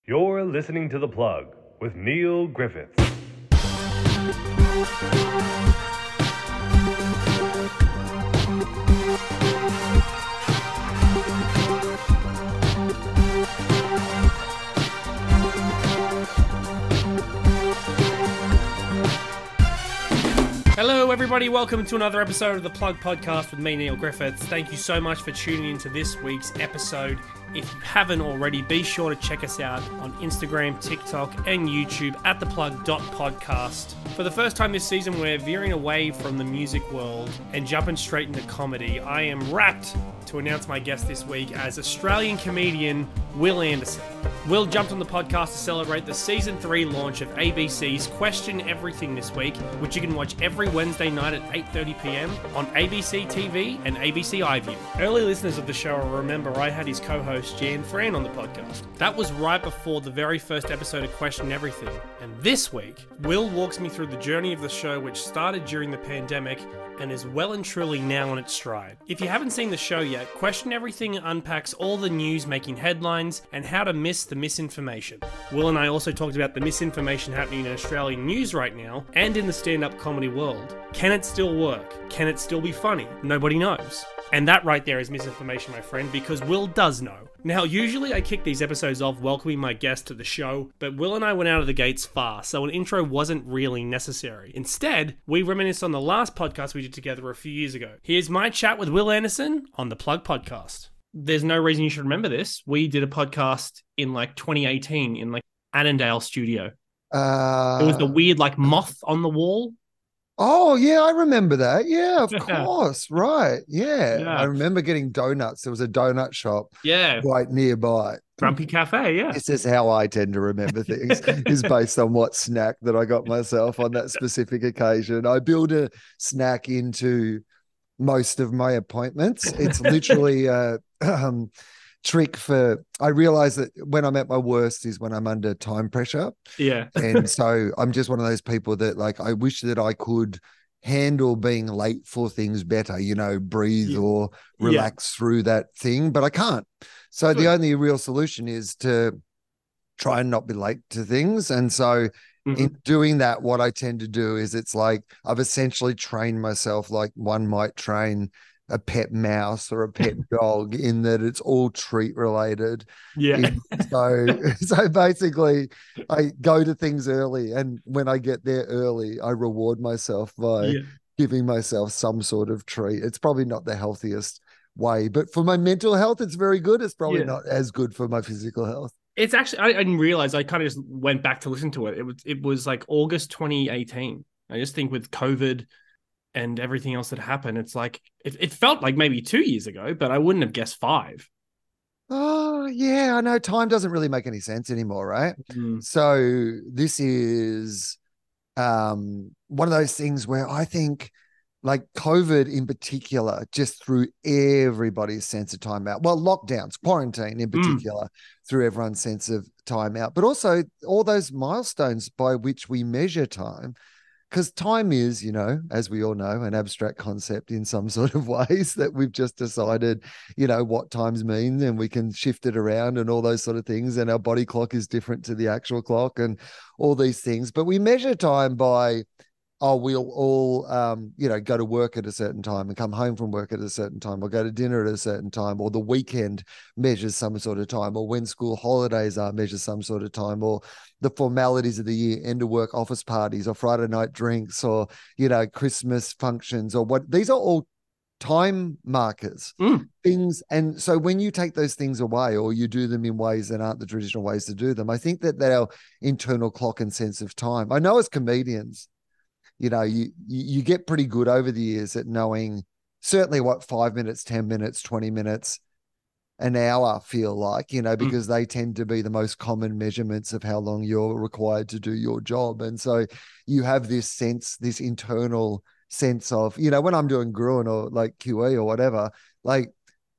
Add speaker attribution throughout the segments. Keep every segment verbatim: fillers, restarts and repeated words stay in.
Speaker 1: You're listening to The Plug with Neil Griffiths.
Speaker 2: Hello everybody, welcome to another episode of The Plug Podcast with me, Neil Griffiths. Thank you so much for tuning into this week's episode. If you haven't already, be sure to check us out on Instagram, TikTok, and YouTube at theplug dot podcast. For the first time this season, we're veering away from the music world and jumping straight into comedy. I am rapt to announce my guest this week as Australian comedian Wil Anderson. Wil jumped on the podcast to celebrate the season three launch of A B C's Question Everything this week, which you can watch every Wednesday night at eight thirty p.m. on A B C T V and A B C iView. Early listeners of the show will remember I had his co-host Jan Fran on the podcast. That was right before the very first episode of Question Everything. And this week, Wil walks me through the journey of the show, which started during the pandemic and is well and truly now on its stride. If you haven't seen the show yet, Question Everything unpacks all the news making headlines and how to miss the misinformation. Wil and I also talked about the misinformation happening in Australian news right now and in the stand-up comedy world. Can it still work? Can it still be funny? Nobody knows. And that right there is misinformation, my friend, because Wil does know. Now, usually I kick these episodes off welcoming my guest to the show, but Wil and I went out of the gates fast, so an intro wasn't really necessary. Instead, we reminisced on the last podcast we did together a few years ago. Here's my chat with Wil Anderson on the Plug Podcast. There's no reason you should remember this. We did a podcast in like twenty eighteen in like Annandale studio.
Speaker 3: Uh,
Speaker 2: It was the weird like moth on the wall.
Speaker 3: Oh, yeah, I remember that. Yeah, of course. Right. Yeah.
Speaker 2: Yeah.
Speaker 3: I remember getting donuts. There was a donut shop
Speaker 2: Yeah.
Speaker 3: right nearby.
Speaker 2: Grumpy Cafe, yeah.
Speaker 3: This is how I tend to remember things, is based on what snack that I got myself on that specific occasion. I build a snack into most of my appointments. It's literally a um, trick for, I realize that when I'm at my worst is when I'm under time pressure.
Speaker 2: Yeah.
Speaker 3: And so I'm just one of those people that like, I wish that I could handle being late for things better, you know, breathe
Speaker 2: Yeah.
Speaker 3: or relax yeah. through that thing, but I can't. So Good. The only real solution is to try and not be late to things. And so mm-hmm. in doing that, what I tend to do is it's like I've essentially trained myself like one might train a pet mouse or a pet dog in that it's all treat related.
Speaker 2: Yeah.
Speaker 3: So, so basically I go to things early, and when I get there early, I reward myself by yeah. giving myself some sort of treat. It's probably not the healthiest way, but for my mental health, it's very good. It's probably yeah. not as good for my physical health.
Speaker 2: It's actually, I, I didn't realize, I kind of just went back to listen to it. It was, it was like August twenty eighteen. I just think with COVID and everything else that happened, it's like, it, it felt like maybe two years ago, but I wouldn't have guessed five.
Speaker 3: Oh, yeah, I know. Time doesn't really make any sense anymore, right? Mm. So this is um, one of those things where I think like COVID in particular just threw everybody's sense of time out. Well, lockdowns, quarantine in particular, mm. threw everyone's sense of time out, but also all those milestones by which we measure time. Because time is, you know, as we all know, an abstract concept in some sort of ways that we've just decided, you know, what times mean, and we can shift it around and all those sort of things. And our body clock is different to the actual clock and all these things. But we measure time by, oh, we'll all, um, you know, go to work at a certain time and come home from work at a certain time, or go to dinner at a certain time, or the weekend measures some sort of time, or when school holidays are measures some sort of time, or the formalities of the year, end of work office parties, or Friday night drinks, or, you know, Christmas functions, or what. These are all time markers, mm. things. And so when you take those things away, or you do them in ways that aren't the traditional ways to do them, I think that our internal clock and sense of time, I know as comedians, you know, you, you get pretty good over the years at knowing certainly what five minutes, ten minutes, twenty minutes, an hour feel like, you know, because mm. they tend to be the most common measurements of how long you're required to do your job. And so you have this sense, this internal sense of, you know, when I'm doing Gruen or like Q E or whatever, like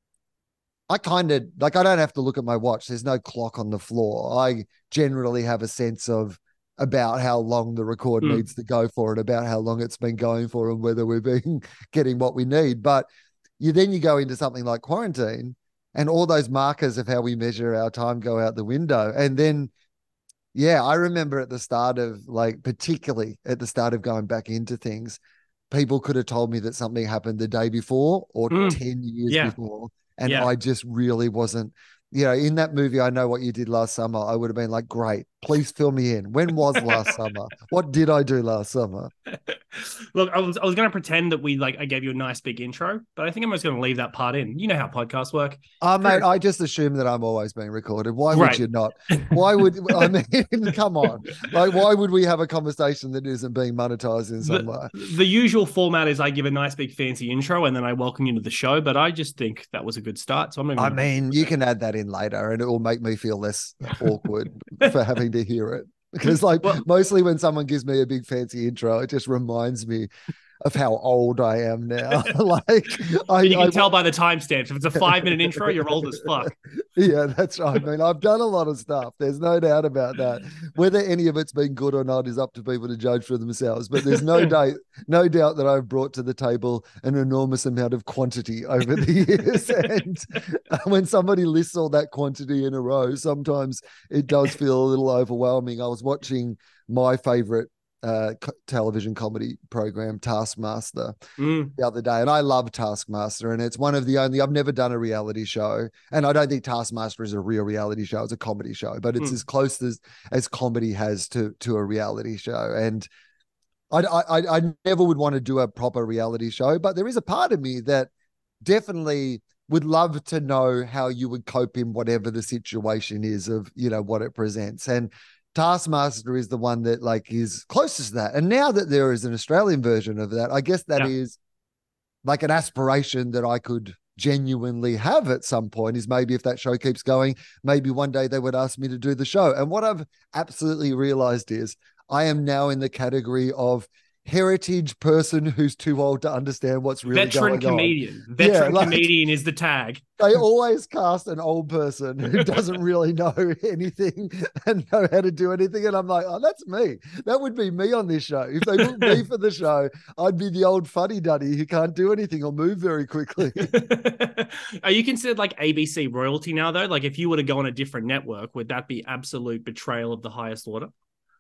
Speaker 3: I kind of, like I don't have to look at my watch. There's no clock on the floor. I generally have a sense of about how long the record mm. needs to go for, and about how long it's been going for, and whether we're being getting what we need. But you then you go into something like quarantine, and all those markers of how we measure our time go out the window. And then, yeah, I remember at the start of like, particularly at the start of going back into things, people could have told me that something happened the day before or
Speaker 2: Mm.
Speaker 3: ten years
Speaker 2: Yeah.
Speaker 3: before. And
Speaker 2: Yeah.
Speaker 3: I just really wasn't, you know, in that movie, I Know What You Did Last Summer, I would have been like, great, please fill me in. When was last summer? What did I do last summer?
Speaker 2: Look, I was I was going to pretend that we like I gave you a nice big intro, but I think I'm just going to leave that part in. You know how podcasts work.
Speaker 3: Oh, mate, I just assume that I'm always being recorded. Why would
Speaker 2: Right.
Speaker 3: you not? Why would, I mean, come on. Like, why would we have a conversation that isn't being monetized in some way?
Speaker 2: The, the usual format is I give a nice big fancy intro and then I welcome you to the show, but I just think that was a good start. So I'm even
Speaker 3: I mean, you can add that in later and it will make me feel less awkward for having to hear it. Because, like,
Speaker 2: Well-
Speaker 3: mostly when someone gives me a big fancy intro, it just reminds me of how old I am now. Like, I,
Speaker 2: you can
Speaker 3: I
Speaker 2: tell by the timestamps. If it's a five minute intro, you're old as fuck.
Speaker 3: Yeah, that's right. I mean, I've done a lot of stuff. There's no doubt about that. Whether any of it's been good or not is up to people to judge for themselves. But there's no doubt, no doubt that I've brought to the table an enormous amount of quantity over the years. And when somebody lists all that quantity in a row, sometimes it does feel a little overwhelming. I was watching my favorite uh co- television comedy program, Taskmaster,
Speaker 2: Mm.
Speaker 3: the other day, and I love Taskmaster, and it's one of the only, I've never done a reality show, and I don't think Taskmaster is a real reality show, it's a comedy show, but it's
Speaker 2: Mm.
Speaker 3: as close as as comedy has to to a reality show. And I, I I never would want to do a proper reality show, but there is a part of me that definitely would love to know how you would cope in whatever the situation is of, you know, what it presents. And Taskmaster is the one that like is closest to that. And now that there is an Australian version of that, I guess that
Speaker 2: Yeah.
Speaker 3: is like an aspiration that I could genuinely have at some point, is maybe if that show keeps going, maybe one day they would ask me to do the show. And what I've absolutely realized is I am now in the category of heritage person who's too old to understand what's really
Speaker 2: Veteran
Speaker 3: going
Speaker 2: comedian.
Speaker 3: on.
Speaker 2: Veteran
Speaker 3: Yeah, like-
Speaker 2: comedian is the tag.
Speaker 3: They always cast an old person who doesn't really know anything and know how to do anything. And I'm like, oh, that's me. That would be me on this show. If they booked me for the show, I'd be the old fuddy duddy who can't do anything or move very quickly.
Speaker 2: Are you considered like A B C royalty now, though? Like, if you were to go on a different network, would that be absolute betrayal of the highest order?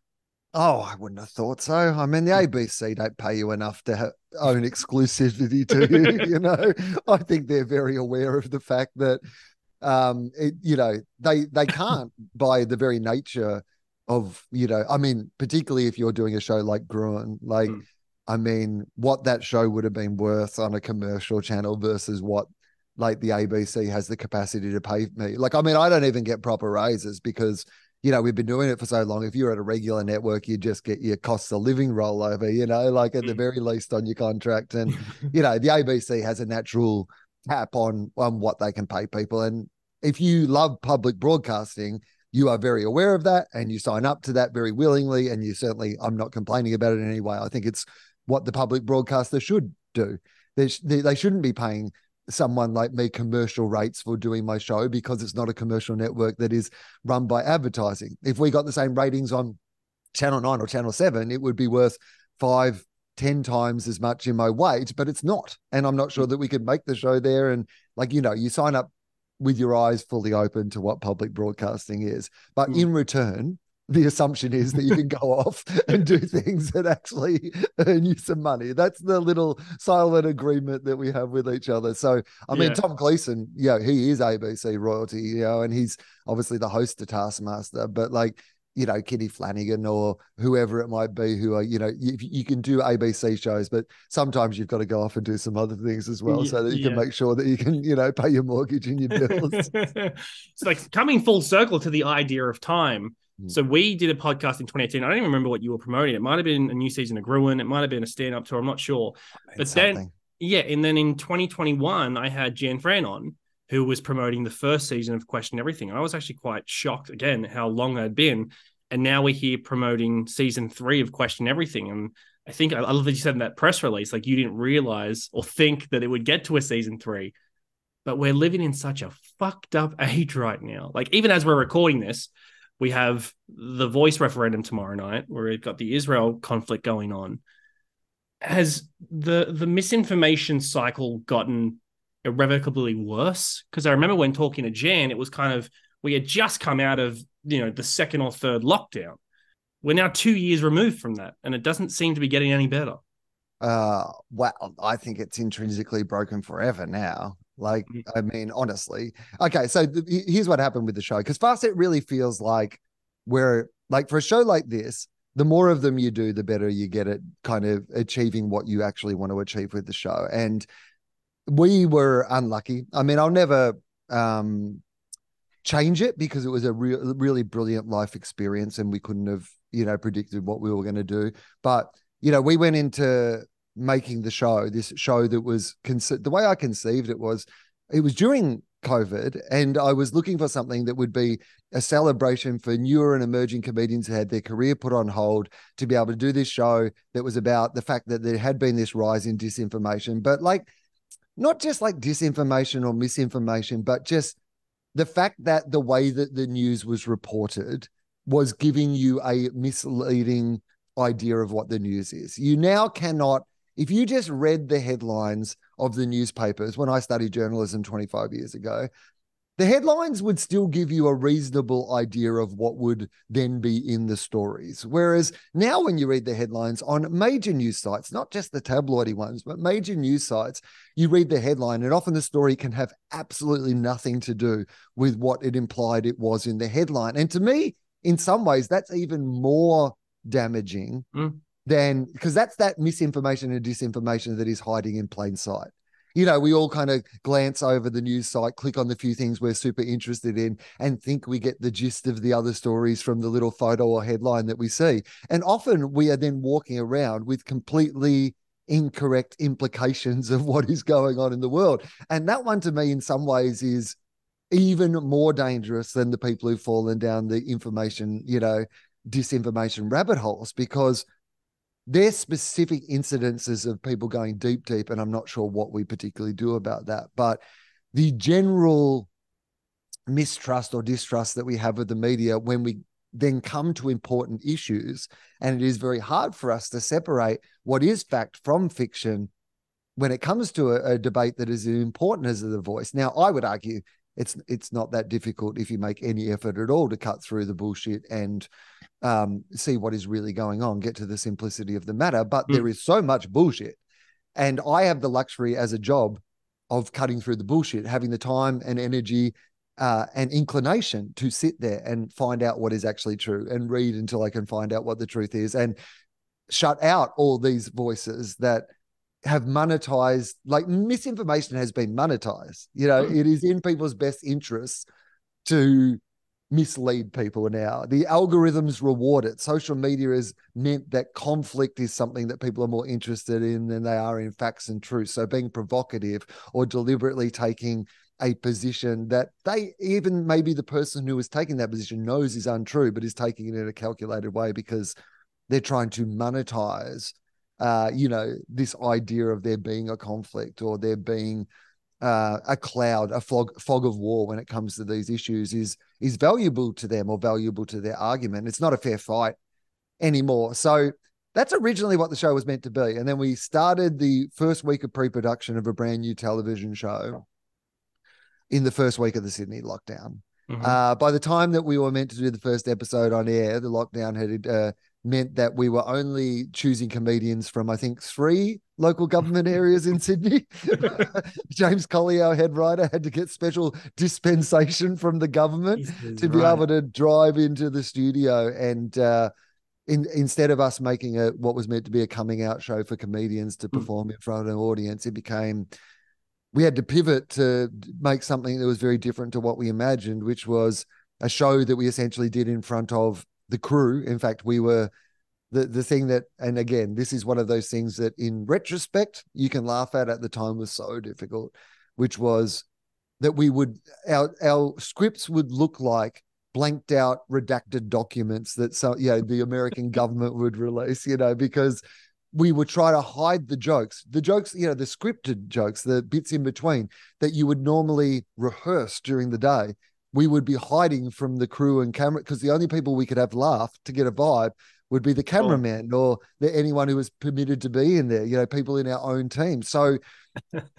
Speaker 3: Oh, I wouldn't have thought so. I mean, the A B C don't pay you enough to have own exclusivity to you, you know. I think they're very aware of the fact that, um, it, you know, they they can't by the very nature of, you know, I mean, particularly if you're doing a show like Gruen, like,
Speaker 2: Mm.
Speaker 3: I mean, what that show would have been worth on a commercial channel versus what like the A B C has the capacity to pay me. Like, I mean, I don't even get proper raises because, you know, we've been doing it for so long. If you're at a regular network, you just get your cost of living rollover, you know, like at the very least on your contract. And, you know, the A B C has a natural cap on, on what they can pay people. And if you love public broadcasting, you are very aware of that and you sign up to that very willingly. And you certainly, I'm not complaining about it in any way. I think it's what the public broadcaster should do. They, sh- they, they shouldn't be paying someone like me commercial rates for doing my show because it's not a commercial network that is run by advertising. If we got the same ratings on Channel nine or Channel seven, it would be worth five, ten times as much in my wage, but it's not. And I'm not sure that we could make the show there. And like, you know, you sign up with your eyes fully open to what public broadcasting is. But
Speaker 2: Mm.
Speaker 3: in return, the assumption is that you can go off and do things that actually earn you some money. That's the little silent agreement that we have with each other. So, I mean,
Speaker 2: Yeah.
Speaker 3: Tom Gleeson, yeah, he is A B C royalty, you know, and he's obviously the host of Taskmaster, but like, you know, Kitty Flanagan or whoever it might be who are, you know, you, you can do A B C shows, but sometimes you've got to go off and do some other things as well
Speaker 2: Yeah,
Speaker 3: so that you can
Speaker 2: yeah.
Speaker 3: make sure that you can, you know, pay your mortgage and your bills.
Speaker 2: It's like coming full circle to the idea of time.
Speaker 3: Mm.
Speaker 2: So we did a podcast in twenty eighteen. I don't even remember what you were promoting. It might have been a new season of Gruen. It might have been a stand-up tour. I'm not sure. But
Speaker 3: It's
Speaker 2: then,
Speaker 3: something.
Speaker 2: yeah, and then in twenty twenty-one, I had Jan Fran on, who was promoting the first season of Question Everything. I was actually quite shocked, again, how long I'd been. And now we're here promoting season three of Question Everything. And I think, I love that you said in that press release, like you didn't realize or think that it would get to a season three. But we're living in such a fucked up age right now. Like, even as we're recording this, we have the voice referendum tomorrow night, where we've got the Israel conflict going on. Has the the misinformation cycle gotten irrevocably worse? Because I remember when talking to Jan, it was kind of, we had just come out of, you know, the second or third lockdown. We're now two years removed from that, and it doesn't seem to be getting any better.
Speaker 3: Uh, well, I think it's intrinsically broken forever now. Like,
Speaker 2: Mhm.
Speaker 3: I mean, honestly. Okay, so th- here's what happened with the show. Because Fast, it really feels like we're, like, for a show like this, the more of them you do, the better you get at kind of achieving what you actually want to achieve with the show. And we were unlucky. I mean, I'll never um, change it because it was a real, really brilliant life experience, and we couldn't have, you know, predicted what we were going to do. But, you know, we went into making the show, this show that was, conce- the way I conceived it was, it was during COVID, and I was looking for something that would be a celebration for newer and emerging comedians who had their career put on hold, to be able to do this show that was about the fact that there had been this rise in disinformation, but like, not just like disinformation or misinformation, but just the fact that the way that the news was reported was giving you a misleading idea of what the news is. You now cannot, if you just read the headlines of the newspapers, when I studied journalism twenty-five years ago, the headlines would still give you a reasonable idea of what would then be in the stories. Whereas now when you read the headlines on major news sites, not just the tabloidy ones, but major news sites, you read the headline and often the story can have absolutely nothing to do with what it implied it was in the headline. And to me, in some ways, that's even more damaging
Speaker 2: Mm.
Speaker 3: than, because that's that misinformation and disinformation that is hiding in plain sight. You know, we all kind of glance over the news site, click on the few things we're super interested in, and think we get the gist of the other stories from the little photo or headline that we see. And often we are then walking around with completely incorrect implications of what is going on in the world. And that one, to me, in some ways, is even more dangerous than the people who've fallen down the information, you know, disinformation rabbit holes, because there's specific incidences of people going deep, deep, and I'm not sure what we particularly do about that. But the general mistrust or distrust that we have of the media when we then come to important issues, and it is very hard for us to separate what is fact from fiction when it comes to a, a debate that is as important as The Voice. Now, I would argue it's it's not that difficult if you make any effort at all to cut through the bullshit and um, see what is really going on, get to the simplicity of the matter. But mm. there is so much bullshit. And I have the luxury as a job of cutting through the bullshit, having the time and energy uh, and inclination to sit there and find out what is actually true and read until I can find out what the truth is, and shut out all these voices that have monetized, like misinformation has been monetized. You know, mm. it is in people's best interests to mislead people now. The algorithms reward it. Social media has meant that conflict is something that people are more interested in than they are in facts and truth. So being provocative or deliberately taking a position that they, even maybe the person who is taking that position knows is untrue, but is taking it in a calculated way because they're trying to monetize, uh, you know, this idea of there being a conflict or there being Uh, a cloud, a fog, fog of war when it comes to these issues is is valuable to them or valuable to their argument. It's not a fair fight anymore. So that's originally what the show was meant to be. And then we started the first week of pre-production of a brand new television show in the first week of the Sydney lockdown. Mm-hmm. Uh, by the time that we were meant to do the first episode on air, the lockdown had uh, meant that we were only choosing comedians from, I think, three local government areas in Sydney. James Colley, our head writer, had to get special dispensation from the government to be right. able to drive into the studio. And uh, in, instead of us making a what was meant to be a coming out show for comedians to perform mm. in front of an audience, it became... we had to pivot to make something that was very different to what we imagined, which was a show that we essentially did in front of the crew. In fact, we were the, the thing that, and again, this is one of those things that in retrospect, you can laugh at at the time was so difficult, which was that we would, our, our scripts would look like blanked out, redacted documents that, so, you know, the American government would release, you know, because we would try to hide the jokes, the jokes, you know, the scripted jokes, the bits in between that you would normally rehearse during the day. We would be hiding from the crew and camera because the only people we could have laugh to get a vibe would be the cameraman oh. or the, anyone who was permitted to be in there, you know, people in our own team. So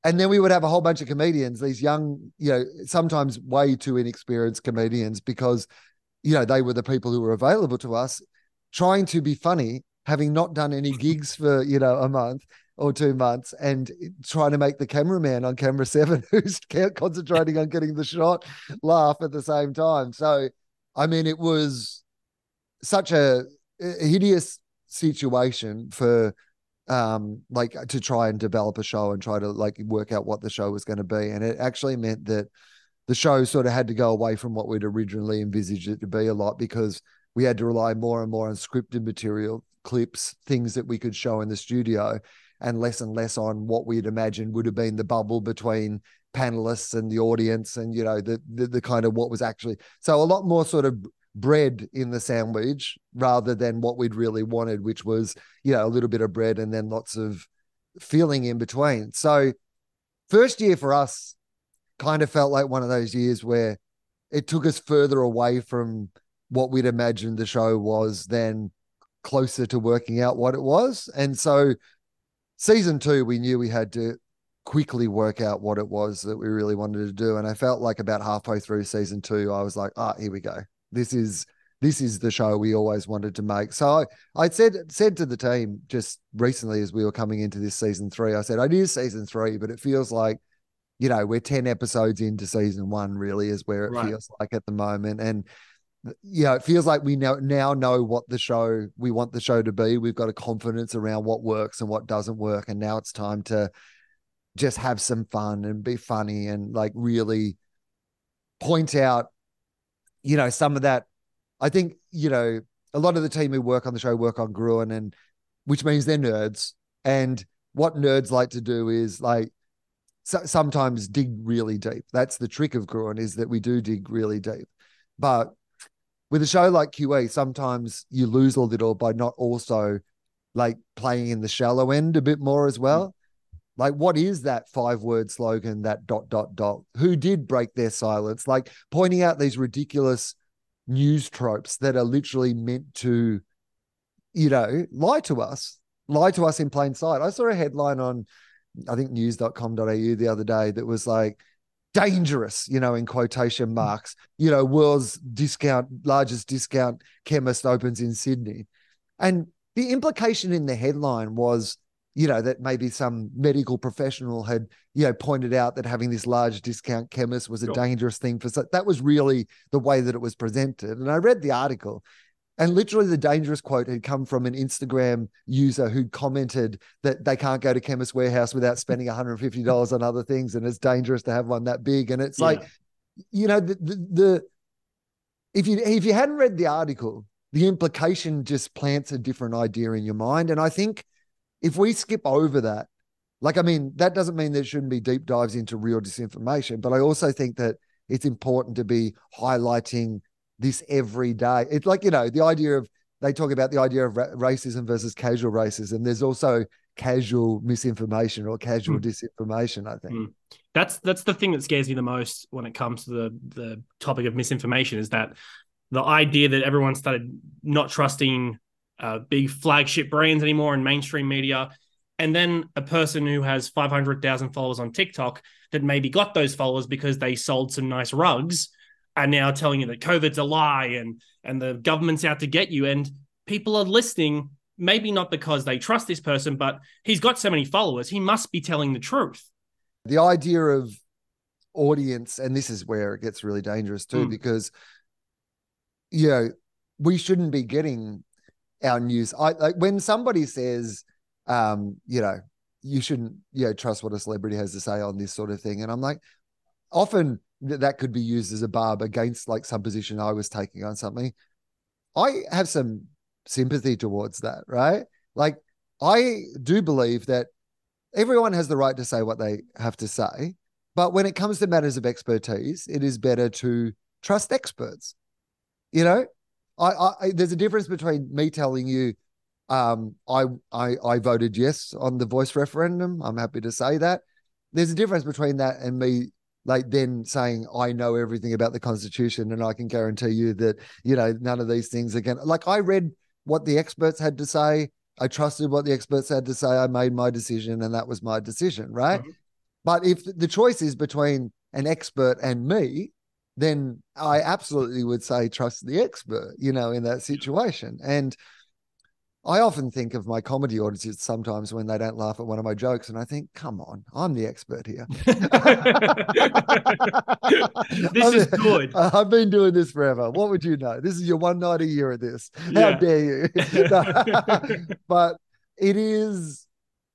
Speaker 3: And then we would have a whole bunch of comedians, these young, you know, sometimes way too inexperienced comedians, because, you know, they were the people who were available to us, trying to be funny, having not done any gigs for, you know, a month or two months, and trying to make the cameraman on camera seven, who's concentrating on getting the shot, laugh at the same time. So, I mean, it was such a, a hideous situation for, um like, to try and develop a show and try to like work out what the show was going to be. And it actually meant that the show sort of had to go away from what we'd originally envisaged it to be a lot, because we had to rely more and more on scripted material, clips, things that we could show in the studio, and less and less on what we'd imagined would have been the bubble between panelists and the audience, and, you know, the the, the kind of what was actually, so a lot more sort of bread in the sandwich rather than what we'd really wanted, which was, you know, a little bit of bread and then lots of filling in between. So first year for us kind of felt like one of those years where it took us further away from what we'd imagined the show was than closer to working out what it was. And so season two, we knew we had to quickly work out what it was that we really wanted to do. And I felt like about halfway through season two, I was like, ah, here we go. This is this is the show we always wanted to make. So I, I said said to the team just recently as we were coming into this season three, I said, it is season three, but it feels like, you know, we're ten episodes into season one, really, is where it right. feels like at the moment. And, you know, it feels like we now, now know what the show, we want the show to be. We've got a confidence around what works and what doesn't work. And now it's time to just have some fun and be funny and like really point out, you know, some of that. I think, you know, a lot of the team who work on the show work on Gruen, and which means they're nerds. And what nerds like to do is like so, sometimes dig really deep. That's the trick of Gruen, is that we do dig really deep. But with a show like Q E, sometimes you lose a little by not also like playing in the shallow end a bit more as well. Like, what is that five word slogan, that dot, dot, dot? Who did break their silence? Like pointing out these ridiculous news tropes that are literally meant to, you know, lie to us, lie to us in plain sight. I saw a headline on, I think news dot com dot a u the other day that was like, dangerous, you know, in quotation marks, you know, world's discount, largest discount chemist opens in Sydney. And the implication in the headline was, you know, that maybe some medical professional had, you know, pointed out that having this large discount chemist was a sure. dangerous thing for, so that was really the way that it was presented. And I read the article, and literally the dangerous quote had come from an Instagram user who commented that they can't go to Chemist Warehouse without spending one hundred fifty dollars on other things, and it's dangerous to have one that big. And it's yeah. like, you know, the, the, the if you if you hadn't read the article, the implication just plants a different idea in your mind. And I think if we skip over that, like, I mean, that doesn't mean there shouldn't be deep dives into real disinformation, but I also think that it's important to be highlighting this every day. It's like, you know, the idea of, they talk about the idea of ra- racism versus casual racism. There's also casual misinformation or casual mm. disinformation, I think. Mm.
Speaker 2: That's that's the thing that scares me the most when it comes to the, the topic of misinformation, is that the idea that everyone started not trusting uh, big flagship brands anymore in mainstream media. And then a person who has five hundred thousand followers on TikTok that maybe got those followers because they sold some nice rugs are now telling you that COVID's a lie and, and the government's out to get you. And people are listening, maybe not because they trust this person, but he's got so many followers, he must be telling the truth.
Speaker 3: The idea of audience, and this is where it gets really dangerous too, mm. because, you know, we shouldn't be getting our news. I like when somebody says, um, you know, you shouldn't, you know, trust what a celebrity has to say on this sort of thing. And I'm like, often th- that could be used as a barb against like some position I was taking on something. I have some sympathy towards that, right? Like, I do believe that everyone has the right to say what they have to say, but when it comes to matters of expertise, it is better to trust experts. You know, I, I there's a difference between me telling you, um, I, I, I voted yes on the voice referendum. I'm happy to say that. There's a difference between that and me like then saying I know everything about the Constitution and I can guarantee you that, you know, none of these things are going to, like, I read what the experts had to say. I trusted what the experts had to say. I made my decision and that was my decision, right? Mm-hmm. But if the choice is between an expert and me, then I absolutely would say trust the expert, you know, in that situation. And I often think of my comedy audiences sometimes when they don't laugh at one of my jokes, and I think, come on, I'm the expert here.
Speaker 2: This is good.
Speaker 3: I've been doing this forever. What would you know? This is your one night a year at this. How
Speaker 2: Yeah.
Speaker 3: dare you? But it is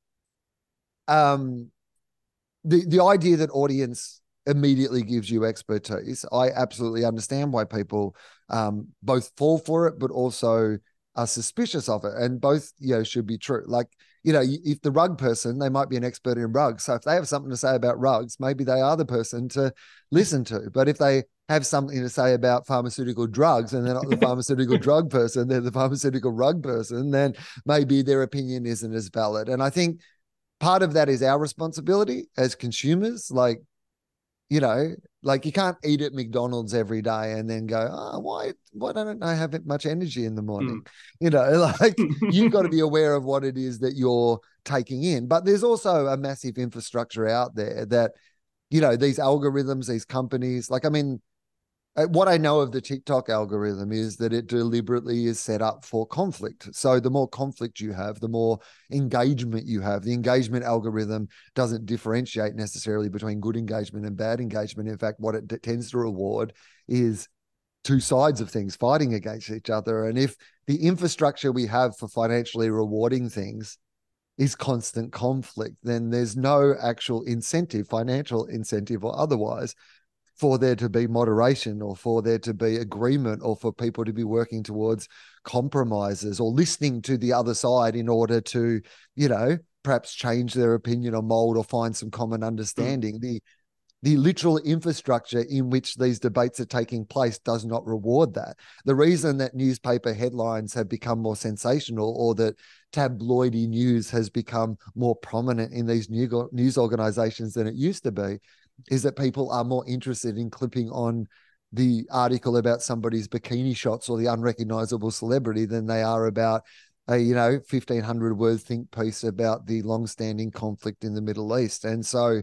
Speaker 3: um, the, the idea that audience immediately gives you expertise. I absolutely understand why people um, both fall for it, but also are suspicious of it, and both, you know, should be true. Like, you know, if the rug person, they might be an expert in rugs. So if they have something to say about rugs, maybe they are the person to listen to. But if they have something to say about pharmaceutical drugs and they're not the pharmaceutical drug person, they're the pharmaceutical rug person, then maybe their opinion isn't as valid. And I think part of that is our responsibility as consumers. Like, you know, like you can't eat at McDonald's every day and then go, oh, why, why don't I have much energy in the morning? Mm. You know, like you've got to be aware of what it is that you're taking in. But there's also a massive infrastructure out there that, you know, these algorithms, these companies, like, I mean, what I know of the TikTok algorithm is that it deliberately is set up for conflict. So the more conflict you have, the more engagement you have. The engagement algorithm doesn't differentiate necessarily between good engagement and bad engagement. In fact, what it d- tends to reward is two sides of things fighting against each other. And if the infrastructure we have for financially rewarding things is constant conflict, then there's no actual incentive, financial incentive or otherwise, for there to be moderation or for there to be agreement or for people to be working towards compromises or listening to the other side in order to, you know, perhaps change their opinion or mold or find some common understanding. Mm. The the literal infrastructure in which these debates are taking place does not reward that. The reason that newspaper headlines have become more sensational or that tabloidy news has become more prominent in these new news organizations than it used to be is that people are more interested in clipping on the article about somebody's bikini shots or the unrecognizable celebrity than they are about a, you know, fifteen hundred word think piece about the long-standing conflict in the Middle East. And so,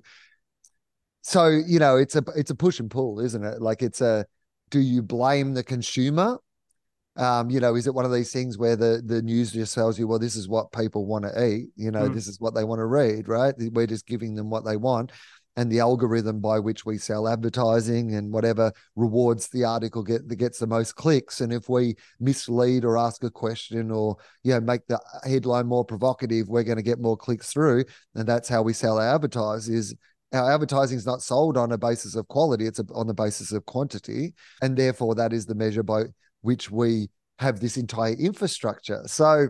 Speaker 3: so, you know, it's a, it's a push and pull, isn't it? Like it's a, do you blame the consumer? Um, you know, is it one of these things where the, the news just tells you, well, this is what people want to eat, you know, mm. this is what they want to read, right? We're just giving them what they want. And the algorithm by which we sell advertising and whatever rewards the article get that gets the most clicks. And if we mislead or ask a question or, you know, make the headline more provocative, we're going to get more clicks through. And that's how we sell our advertising. Is our advertising is not sold on a basis of quality, it's a, on the basis of quantity. And therefore that is the measure by which we have this entire infrastructure. So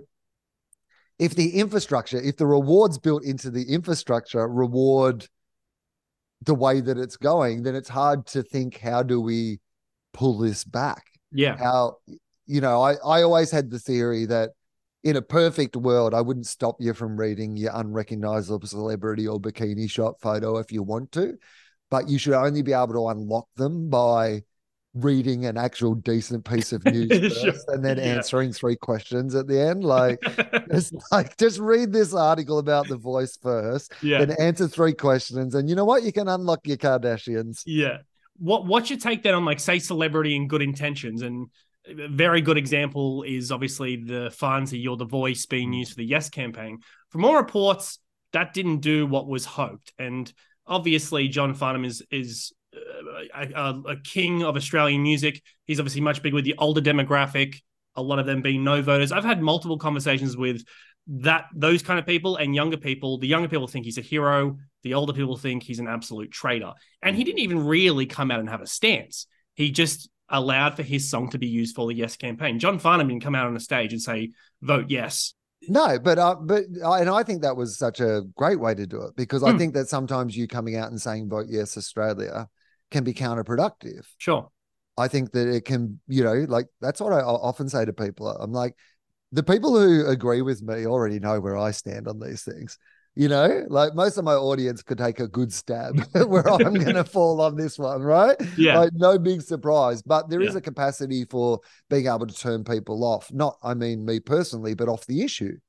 Speaker 3: if the infrastructure, if the rewards built into the infrastructure reward the way that it's going, then it's hard to think, how do we pull this back?
Speaker 2: Yeah.
Speaker 3: How, you know, I, I always had the theory that in a perfect world, I wouldn't stop you from reading your unrecognizable celebrity or bikini shot photo if you want to, but you should only be able to unlock them by reading an actual decent piece of news first sure. and then yeah. answering three questions at the end. Like, just like just read this article about The Voice first, yeah. then answer three questions, and you know what? You can unlock your Kardashians.
Speaker 2: Yeah. What What's your take then on, like, say, celebrity and good intentions? And a very good example is obviously the funds that You're the Voice being used for the Yes campaign. From all reports, that didn't do what was hoped, and obviously John Farnham is is. A, a, a king of Australian music. He's obviously much bigger with the older demographic, a lot of them being no voters. I've had multiple conversations with that those kind of people and younger people. The younger people think he's a hero. The older people think he's an absolute traitor. And he didn't even really come out and have a stance. He just allowed for his song to be used for the Yes campaign. John Farnham didn't come out on a stage and say, vote yes.
Speaker 3: No, but uh, but I, and I think that was such a great way to do it, because I mm. think that sometimes you coming out and saying vote yes Australia can be counterproductive.
Speaker 2: Sure.
Speaker 3: I think that it can, you know, like that's what I often say to people. I'm like, the people who agree with me already know where I stand on these things. You know, like most of my audience could take a good stab where I'm going to fall on this one, right?
Speaker 2: Yeah.
Speaker 3: Like no big surprise, but there
Speaker 2: yeah.
Speaker 3: is a capacity for being able to turn people off. Not, I mean, me personally, but off the issue.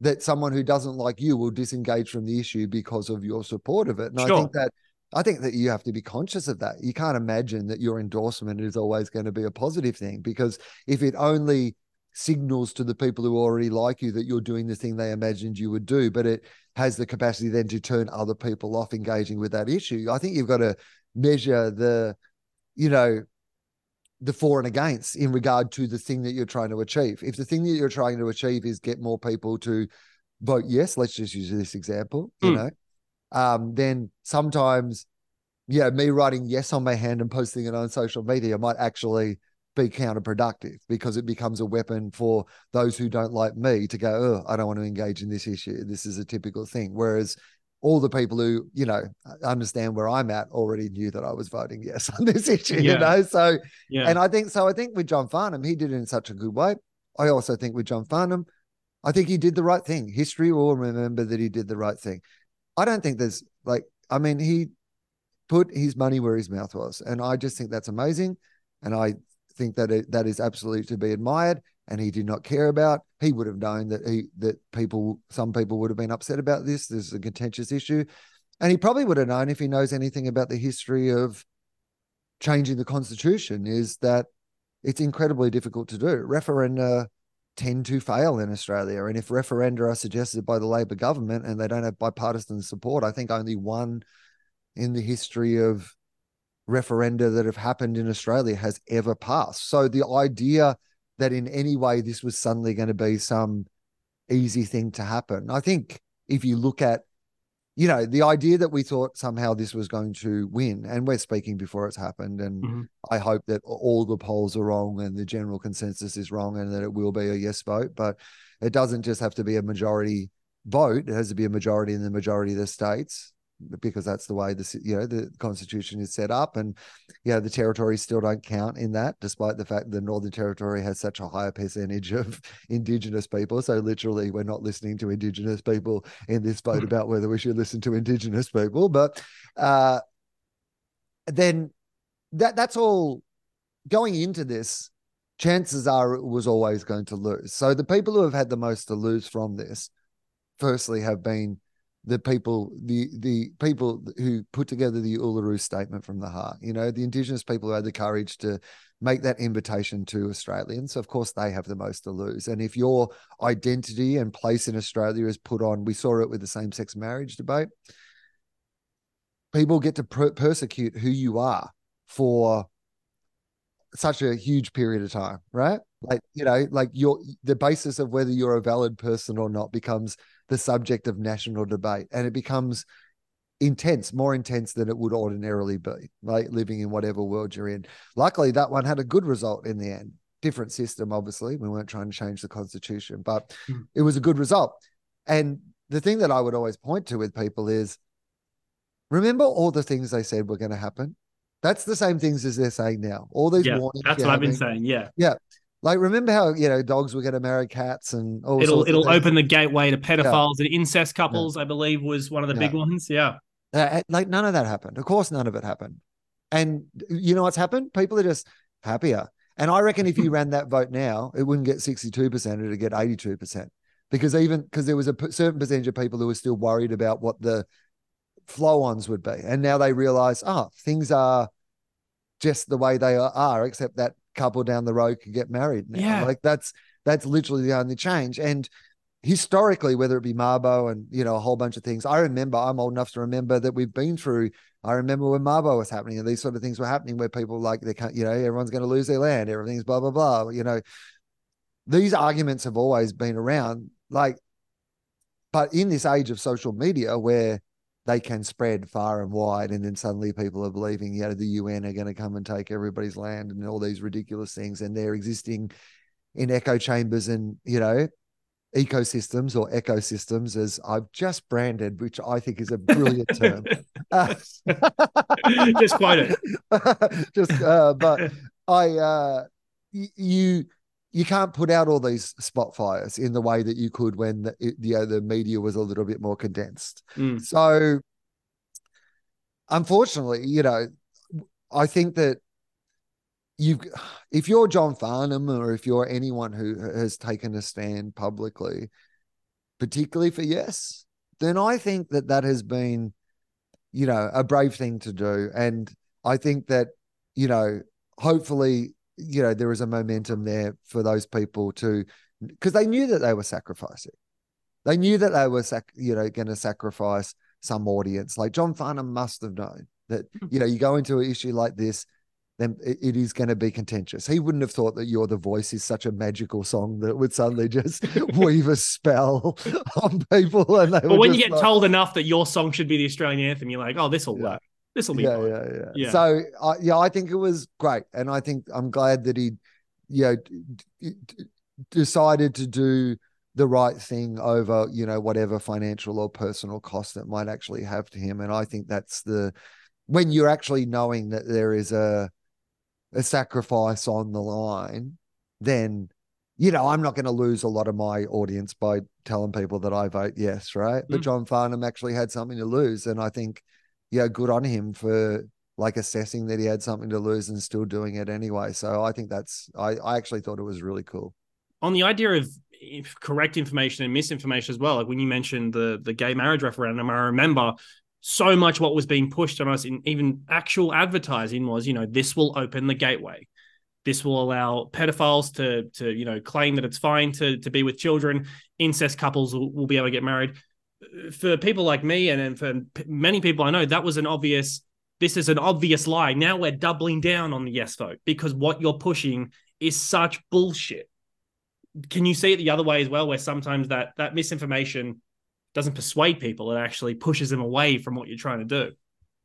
Speaker 3: that someone who doesn't like you will disengage from the issue because of your support of it. And
Speaker 2: Sure.
Speaker 3: I think that I think that you have to be conscious of that. You can't imagine that your endorsement is always going to be a positive thing, because if it only signals to the people who already like you that you're doing the thing they imagined you would do, but it has the capacity then to turn other people off engaging with that issue, I think you've got to measure the, you know, the for and against in regard to the thing that you're trying to achieve. If the thing that you're trying to achieve is get more people to vote yes, let's just use this example, you
Speaker 2: Mm.
Speaker 3: know, um, then sometimes, yeah, me writing yes on my hand and posting it on social media might actually be counterproductive, because it becomes a weapon for those who don't like me to go, oh, I don't want to engage in this issue. This is a typical thing. Whereas all the people who, you know, understand where I'm at already knew that I was voting yes on this issue,
Speaker 2: Yeah.
Speaker 3: you know? So,
Speaker 2: Yeah.
Speaker 3: and I think, so I think with John Farnham, he did it in such a good way. I also think with John Farnham, I think he did the right thing. History will remember that he did the right thing. I don't think there's like, I mean, he put his money where his mouth was. And I just think that's amazing. And I think that it, that is absolutely to be admired. And he did not care about, he would have known that he, that people, some people would have been upset about this. This is a contentious issue. And he probably would have known, if he knows anything about the history of changing the constitution, is that it's incredibly difficult to do. Referenda tend to fail in Australia. And if referenda are suggested by the Labor government and they don't have bipartisan support, I think only one in the history of referenda that have happened in Australia has ever passed. So the idea that in any way this was suddenly going to be some easy thing to happen, I think if you look at, you know, the idea that we thought somehow this was going to win, and we're speaking before it's happened, and
Speaker 2: Mm-hmm.
Speaker 3: I hope that all the polls are wrong and the general consensus is wrong and that it will be a yes vote, but it doesn't just have to be a majority vote. It has to be a majority in the majority of the states, because that's the way the, you know, the constitution is set up. And, you know, the territories still don't count in that, despite the fact that the Northern Territory has such a higher percentage of Indigenous people. So literally we're not listening to Indigenous people in this vote about whether we should listen to Indigenous people. But uh, then that that's all going into this. Chances are it was always going to lose. So the people who have had the most to lose from this, firstly, have been the people, the the people who put together the Uluru Statement from the Heart. You know, the Indigenous people who had the courage to make that invitation to Australians. Of course, they have the most to lose. And if your identity and place in Australia is put on, we saw it with the same-sex marriage debate, people get to per- persecute who you are for such a huge period of time, right? Like, you know, like your the basis of whether you're a valid person or not becomes the subject of national debate, and it becomes intense, more intense than it would ordinarily be, like living in whatever world you're in. Luckily, that one had a good result in the end. Different system, obviously. We weren't trying to change the constitution, but mm. it was a good result. And the thing that I would always point to with people is, remember all the things they said were going to happen? That's the same things as they're saying now. All these
Speaker 2: yeah,
Speaker 3: warnings.
Speaker 2: That's what having, I've been saying. Yeah.
Speaker 3: Yeah. Like, remember how, you know, dogs were going to marry cats and all
Speaker 2: it'll
Speaker 3: sorts
Speaker 2: it'll
Speaker 3: of
Speaker 2: open the gateway to pedophiles
Speaker 3: yeah.
Speaker 2: and incest couples, yeah. I believe was one of the yeah. big ones. Yeah.
Speaker 3: Uh, like none of that happened. Of course, none of it happened. And you know what's happened? People are just happier. And I reckon if you ran that vote now, it wouldn't get sixty-two percent, it'd get eighty-two percent. Because even because there was a p- certain percentage of people who were still worried about what the flow-ons would be. And now they realize, oh, things are just the way they are, except that couple down the road could get married now.
Speaker 2: Yeah.
Speaker 3: Like that's that's literally the only change. And historically, whether it be Mabo and, you know, a whole bunch of things, I remember, I'm old enough to remember that we've been through, I remember when Mabo was happening and these sort of things were happening where people like, they can't, you know, everyone's going to lose their land, everything's blah, blah, blah. You know, these arguments have always been around, like, but in this age of social media where they can spread far and wide, and then suddenly people are believing, you know, the U N are going to come and take everybody's land and all these ridiculous things, and they're existing in echo chambers and, you know, ecosystems or ecosystems, as I've just branded, which I think is a brilliant term. Uh,
Speaker 2: just quote it.
Speaker 3: just, uh, but I, uh, y- you, you can't put out all these spot fires in the way that you could when the, it, you know, the media was a little bit more condensed.
Speaker 2: Mm.
Speaker 3: So, unfortunately, you know, I think that you, if you're John Farnham or if you're anyone who has taken a stand publicly, particularly for Yes, then I think that that has been, you know, a brave thing to do. And I think that, you know, hopefully, you know, there is a momentum there for those people to, because they knew that they were sacrificing. They knew that they were, sac- you know, going to sacrifice some audience. Like John Farnham must have known that, you know, you go into an issue like this, then it, it is going to be contentious. He wouldn't have thought that You're the Voice is such a magical song that would suddenly just weave a spell on people. And they
Speaker 2: but when you get
Speaker 3: like,
Speaker 2: told enough that your song should be the Australian anthem, you're like, oh, this will
Speaker 3: yeah.
Speaker 2: work. This will be
Speaker 3: yeah,
Speaker 2: fine.
Speaker 3: yeah, yeah,
Speaker 2: yeah.
Speaker 3: So, uh, yeah, I think it was great. And I think I'm glad that he, you know, d- d- decided to do the right thing over, you know, whatever financial or personal cost it might actually have to him. And I think that's the, when you're actually knowing that there is a, a sacrifice on the line, then, you know, I'm not going to lose a lot of my audience by telling people that I vote yes, right? Mm. But John Farnham actually had something to lose. And I think, yeah, good on him for like assessing that he had something to lose and still doing it anyway. So I think that's, I, I actually thought it was really cool.
Speaker 2: On the idea of correct information and misinformation as well, like when you mentioned the, the gay marriage referendum, I remember so much what was being pushed on us in even actual advertising was, you know, this will open the gateway. This will allow pedophiles to, to you know, claim that it's fine to, to be with children. Incest couples will, will be able to get married. For people like me and, and for many people I know, that was an obvious, this is an obvious lie. Now we're doubling down on the yes vote because what you're pushing is such bullshit. Can you see it the other way as well, where sometimes that that misinformation doesn't persuade people, it actually pushes them away from what you're trying to do?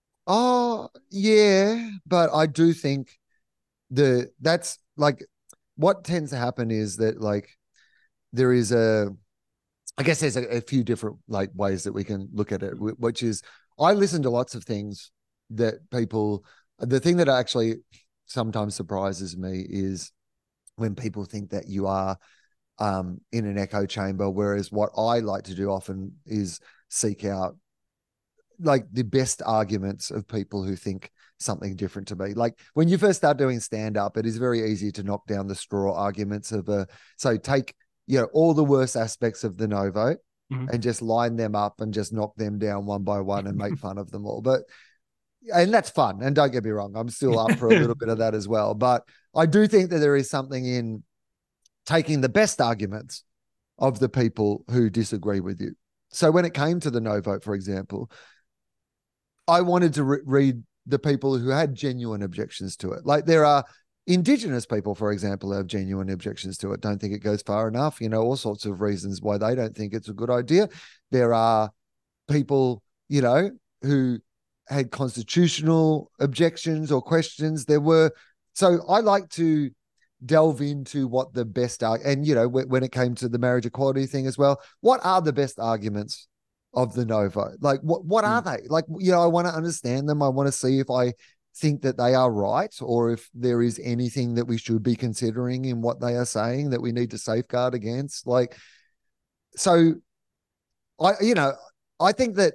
Speaker 3: Oh, yeah. But I do think the that's like what tends to happen is that like there is a, I guess there's a, a few different like ways that we can look at it, which is I listen to lots of things that people, the thing that actually sometimes surprises me is when people think that you are um, in an echo chamber, whereas what I like to do often is seek out like the best arguments of people who think something different to me. Like when you first start doing stand-up, it is very easy to knock down the straw arguments of a, so take, you know, all the worst aspects of the no vote mm-hmm. and just line them up and just knock them down one by one and make fun of them all. But, and that's fun. And don't get me wrong, I'm still up for a little bit of that as well. But I do think that there is something in taking the best arguments of the people who disagree with you. So when it came to the no vote, for example, I wanted to re- read the people who had genuine objections to it. Like there are Indigenous people, for example, who have genuine objections to it, don't think it goes far enough, you know, all sorts of reasons why they don't think it's a good idea. There are people, you know, who had constitutional objections or questions. There were, so I like to delve into what the best are, and you know, when, when it came to the marriage equality thing as well, what are the best arguments of the no vote? Like what what mm. are they? Like, you know, I want to understand them. I want to see if I think that they are right or if there is anything that we should be considering in what they are saying that we need to safeguard against. Like, so I, you know, I think that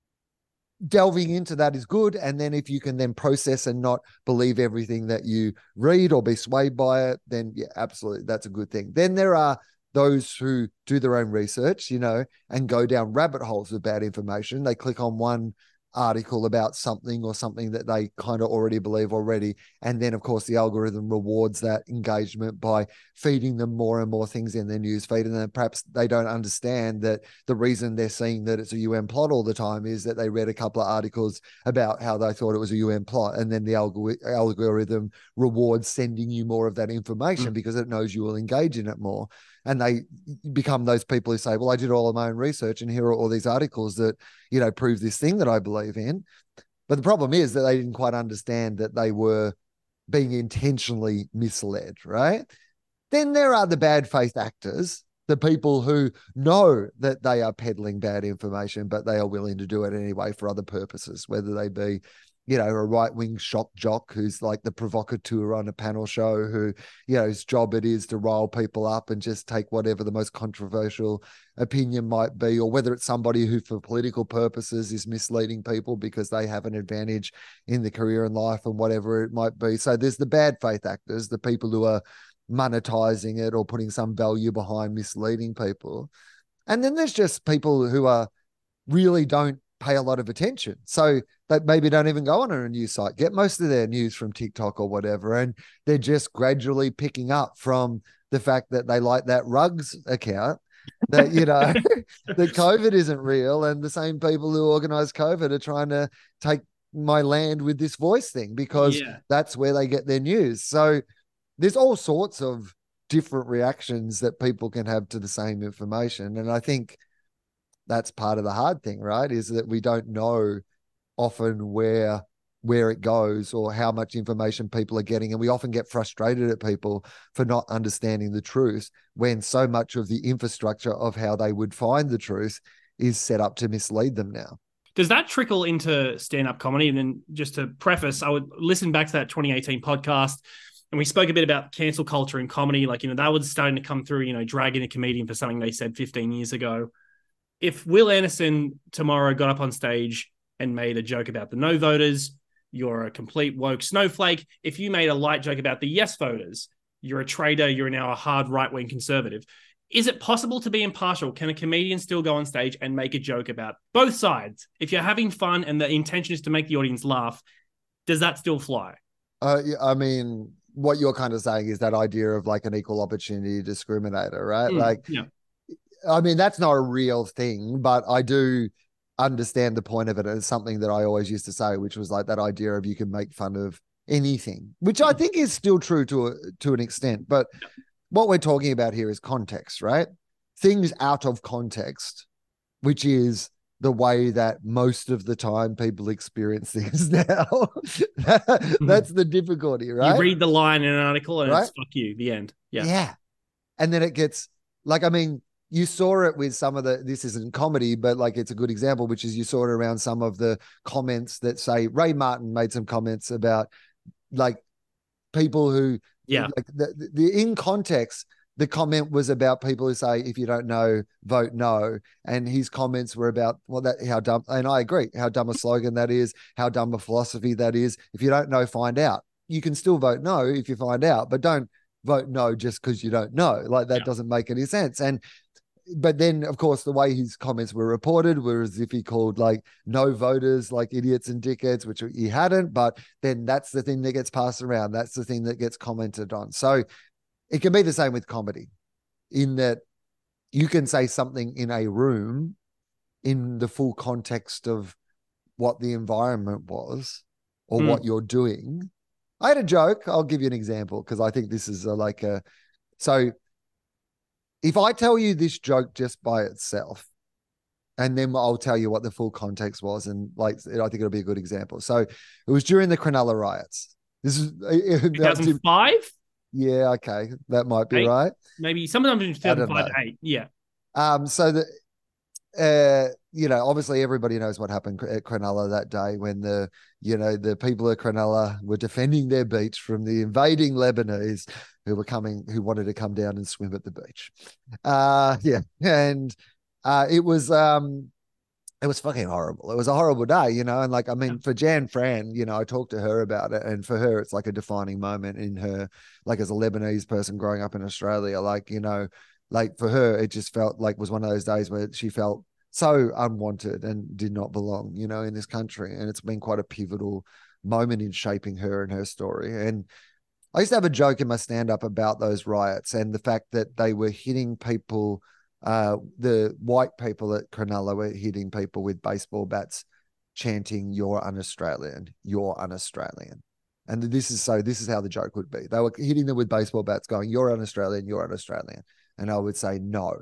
Speaker 3: delving into that is good. And then if you can then process and not believe everything that you read or be swayed by it, then yeah, absolutely. That's a good thing. Then there are those who do their own research, you know, and go down rabbit holes of bad information. They click on one article about something or something that they kind of already believe already. And then, of course, the algorithm rewards that engagement by feeding them more and more things in their news feed. And then perhaps they don't understand that the reason they're seeing that it's a U N plot all the time is that they read a couple of articles about how they thought it was a U N plot. And then the alg- algorithm rewards sending you more of that information mm. because it knows you will engage in it more. And they become those people who say, well, I did all of my own research and here are all these articles that, you know, prove this thing that I believe in. But the problem is that they didn't quite understand that they were being intentionally misled, right? Then there are the bad faith actors, the people who know that they are peddling bad information, but they are willing to do it anyway for other purposes, whether they be, you know, a right-wing shock jock who's like the provocateur on a panel show who, you know, his job it is to rile people up and just take whatever the most controversial opinion might be, or whether it's somebody who for political purposes is misleading people because they have an advantage in the career and life and whatever it might be. So there's the bad faith actors, the people who are monetizing it or putting some value behind misleading people. And then there's just people who are really don't pay a lot of attention. So they maybe don't even go on a news site, get most of their news from TikTok or whatever. And they're just gradually picking up from the fact that they like that Rugs account, that, you know, that COVID isn't real. And the same people who organize COVID are trying to take my land with this voice thing, because
Speaker 2: Yeah.
Speaker 3: that's where they get their news. So there's all sorts of different reactions that people can have to the same information. And I think that's part of the hard thing, right? Is that we don't know often where where it goes or how much information people are getting. And we often get frustrated at people for not understanding the truth when so much of the infrastructure of how they would find the truth is set up to mislead them now.
Speaker 2: Does that trickle into stand-up comedy? And then just to preface, I would listen back to that twenty eighteen podcast, and we spoke a bit about cancel culture in comedy. Like, you know, that was starting to come through, you know, dragging a comedian for something they said fifteen years ago. If Will Anderson tomorrow got up on stage and made a joke about the no voters, you're a complete woke snowflake. If you made a light joke about the yes voters, you're a traitor, you're now a hard right-wing conservative. Is it possible to be impartial? Can a comedian still go on stage and make a joke about both sides? If you're having fun and the intention is to make the audience laugh, does that still fly?
Speaker 3: Uh, I mean, what you're kind of saying is that idea of like an equal opportunity discriminator, right?
Speaker 2: Mm,
Speaker 3: like,
Speaker 2: yeah.
Speaker 3: I mean, that's not a real thing, but I do understand the point of it. It's something that I always used to say, which was like that idea of you can make fun of anything, which I think is still true to a, to an extent. But what we're talking about here is context, right? Things out of context, which is the way that most of the time people experience things now. That's the difficulty, right?
Speaker 2: You read the line in an article and
Speaker 3: right?
Speaker 2: it's fuck you, the end. Yeah.
Speaker 3: Yeah. And then it gets like, I mean, you saw it with some of the, this isn't comedy, but like it's a good example, which is you saw it around some of the comments that say Ray Martin made some comments about like people who,
Speaker 2: yeah,
Speaker 3: like the, the in context, the comment was about people who say, if you don't know, vote no. And his comments were about, well, that how dumb, and I agree, how dumb a slogan that is, how dumb a philosophy that is. If you don't know, find out. You can still vote no if you find out, but don't vote no just because you don't know. Like that yeah. doesn't make any sense. And but then, of course, the way his comments were reported were as if he called like no voters like idiots and dickheads, which he hadn't. But then that's the thing that gets passed around. That's the thing that gets commented on. So it can be the same with comedy in that you can say something in a room in the full context of what the environment was or mm. what you're doing. I had a joke. I'll give you an example because I think this is a, like a, so if I tell you this joke just by itself, and then I'll tell you what the full context was, and like I think it'll be a good example. So it was during the Cronulla riots. This is
Speaker 2: two thousand five.
Speaker 3: Yeah, okay, that might be
Speaker 2: eight?
Speaker 3: right.
Speaker 2: Maybe sometime in two thousand five to eight. Yeah.
Speaker 3: Um. So the, uh, you know, obviously everybody knows what happened at Cronulla that day when the, you know, the people at Cronulla were defending their beach from the invading Lebanese who were coming, who wanted to come down and swim at the beach. Uh, yeah. And uh, it was, um, it was fucking horrible. It was a horrible day, you know, and like, I mean, for Jan Fran, you know, I talked to her about it, and for her, it's like a defining moment in her, like as a Lebanese person growing up in Australia, like, you know, like for her, it just felt like was one of those days where she felt so unwanted and did not belong, you know, in this country. And it's been quite a pivotal moment in shaping her and her story. And I used to have a joke in my stand-up about those riots and the fact that they were hitting people, uh, the white people at Cronulla were hitting people with baseball bats, chanting, "You're un-Australian, you're un-Australian." And this is so, this is how the joke would be. They were hitting them with baseball bats going, "You're un-Australian, you're un-Australian." And I would say, "No,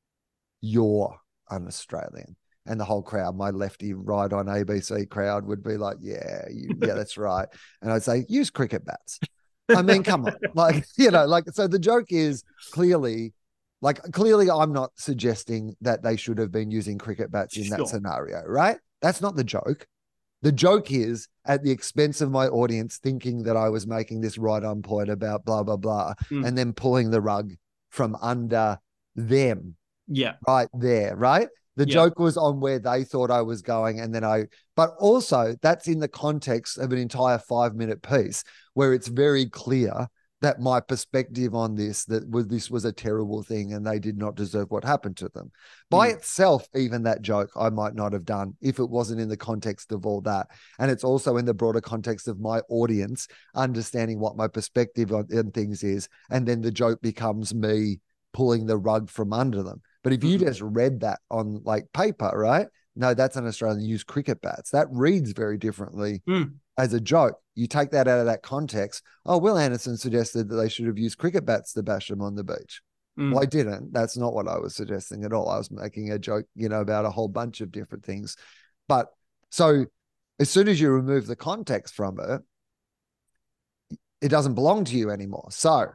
Speaker 3: you're un-Australian." And the whole crowd, my lefty right on A B C crowd would be like, yeah, you, yeah, that's right. And I'd say, use cricket bats. I mean, come on. Like, you know, like, so the joke is clearly, like, clearly I'm not suggesting that they should have been using cricket bats in sure. that scenario, right? That's not the joke. The joke is at the expense of my audience thinking that I was making this right on point about blah, blah, blah, mm. and then pulling the rug from under them.
Speaker 2: Yeah.
Speaker 3: Right there, right? The yeah. joke was on where they thought I was going. And then I, but also that's in the context of an entire five minute piece where it's very clear that my perspective on this, that was this was a terrible thing and they did not deserve what happened to them. By mm. itself, even that joke I might not have done if it wasn't in the context of all that. And it's also in the broader context of my audience understanding what my perspective on, on things is. And then the joke becomes me pulling the rug from under them. But if you mm. just read that on like paper, right? No, that's an Australian use cricket bats. That reads very differently mm. as a joke. You take that out of that context. Oh, Will Anderson suggested that they should have used cricket bats to bash them on the beach. Mm. Well, I didn't. That's not what I was suggesting at all. I was making a joke, you know, about a whole bunch of different things. But so as soon as you remove the context from it, it doesn't belong to you anymore. So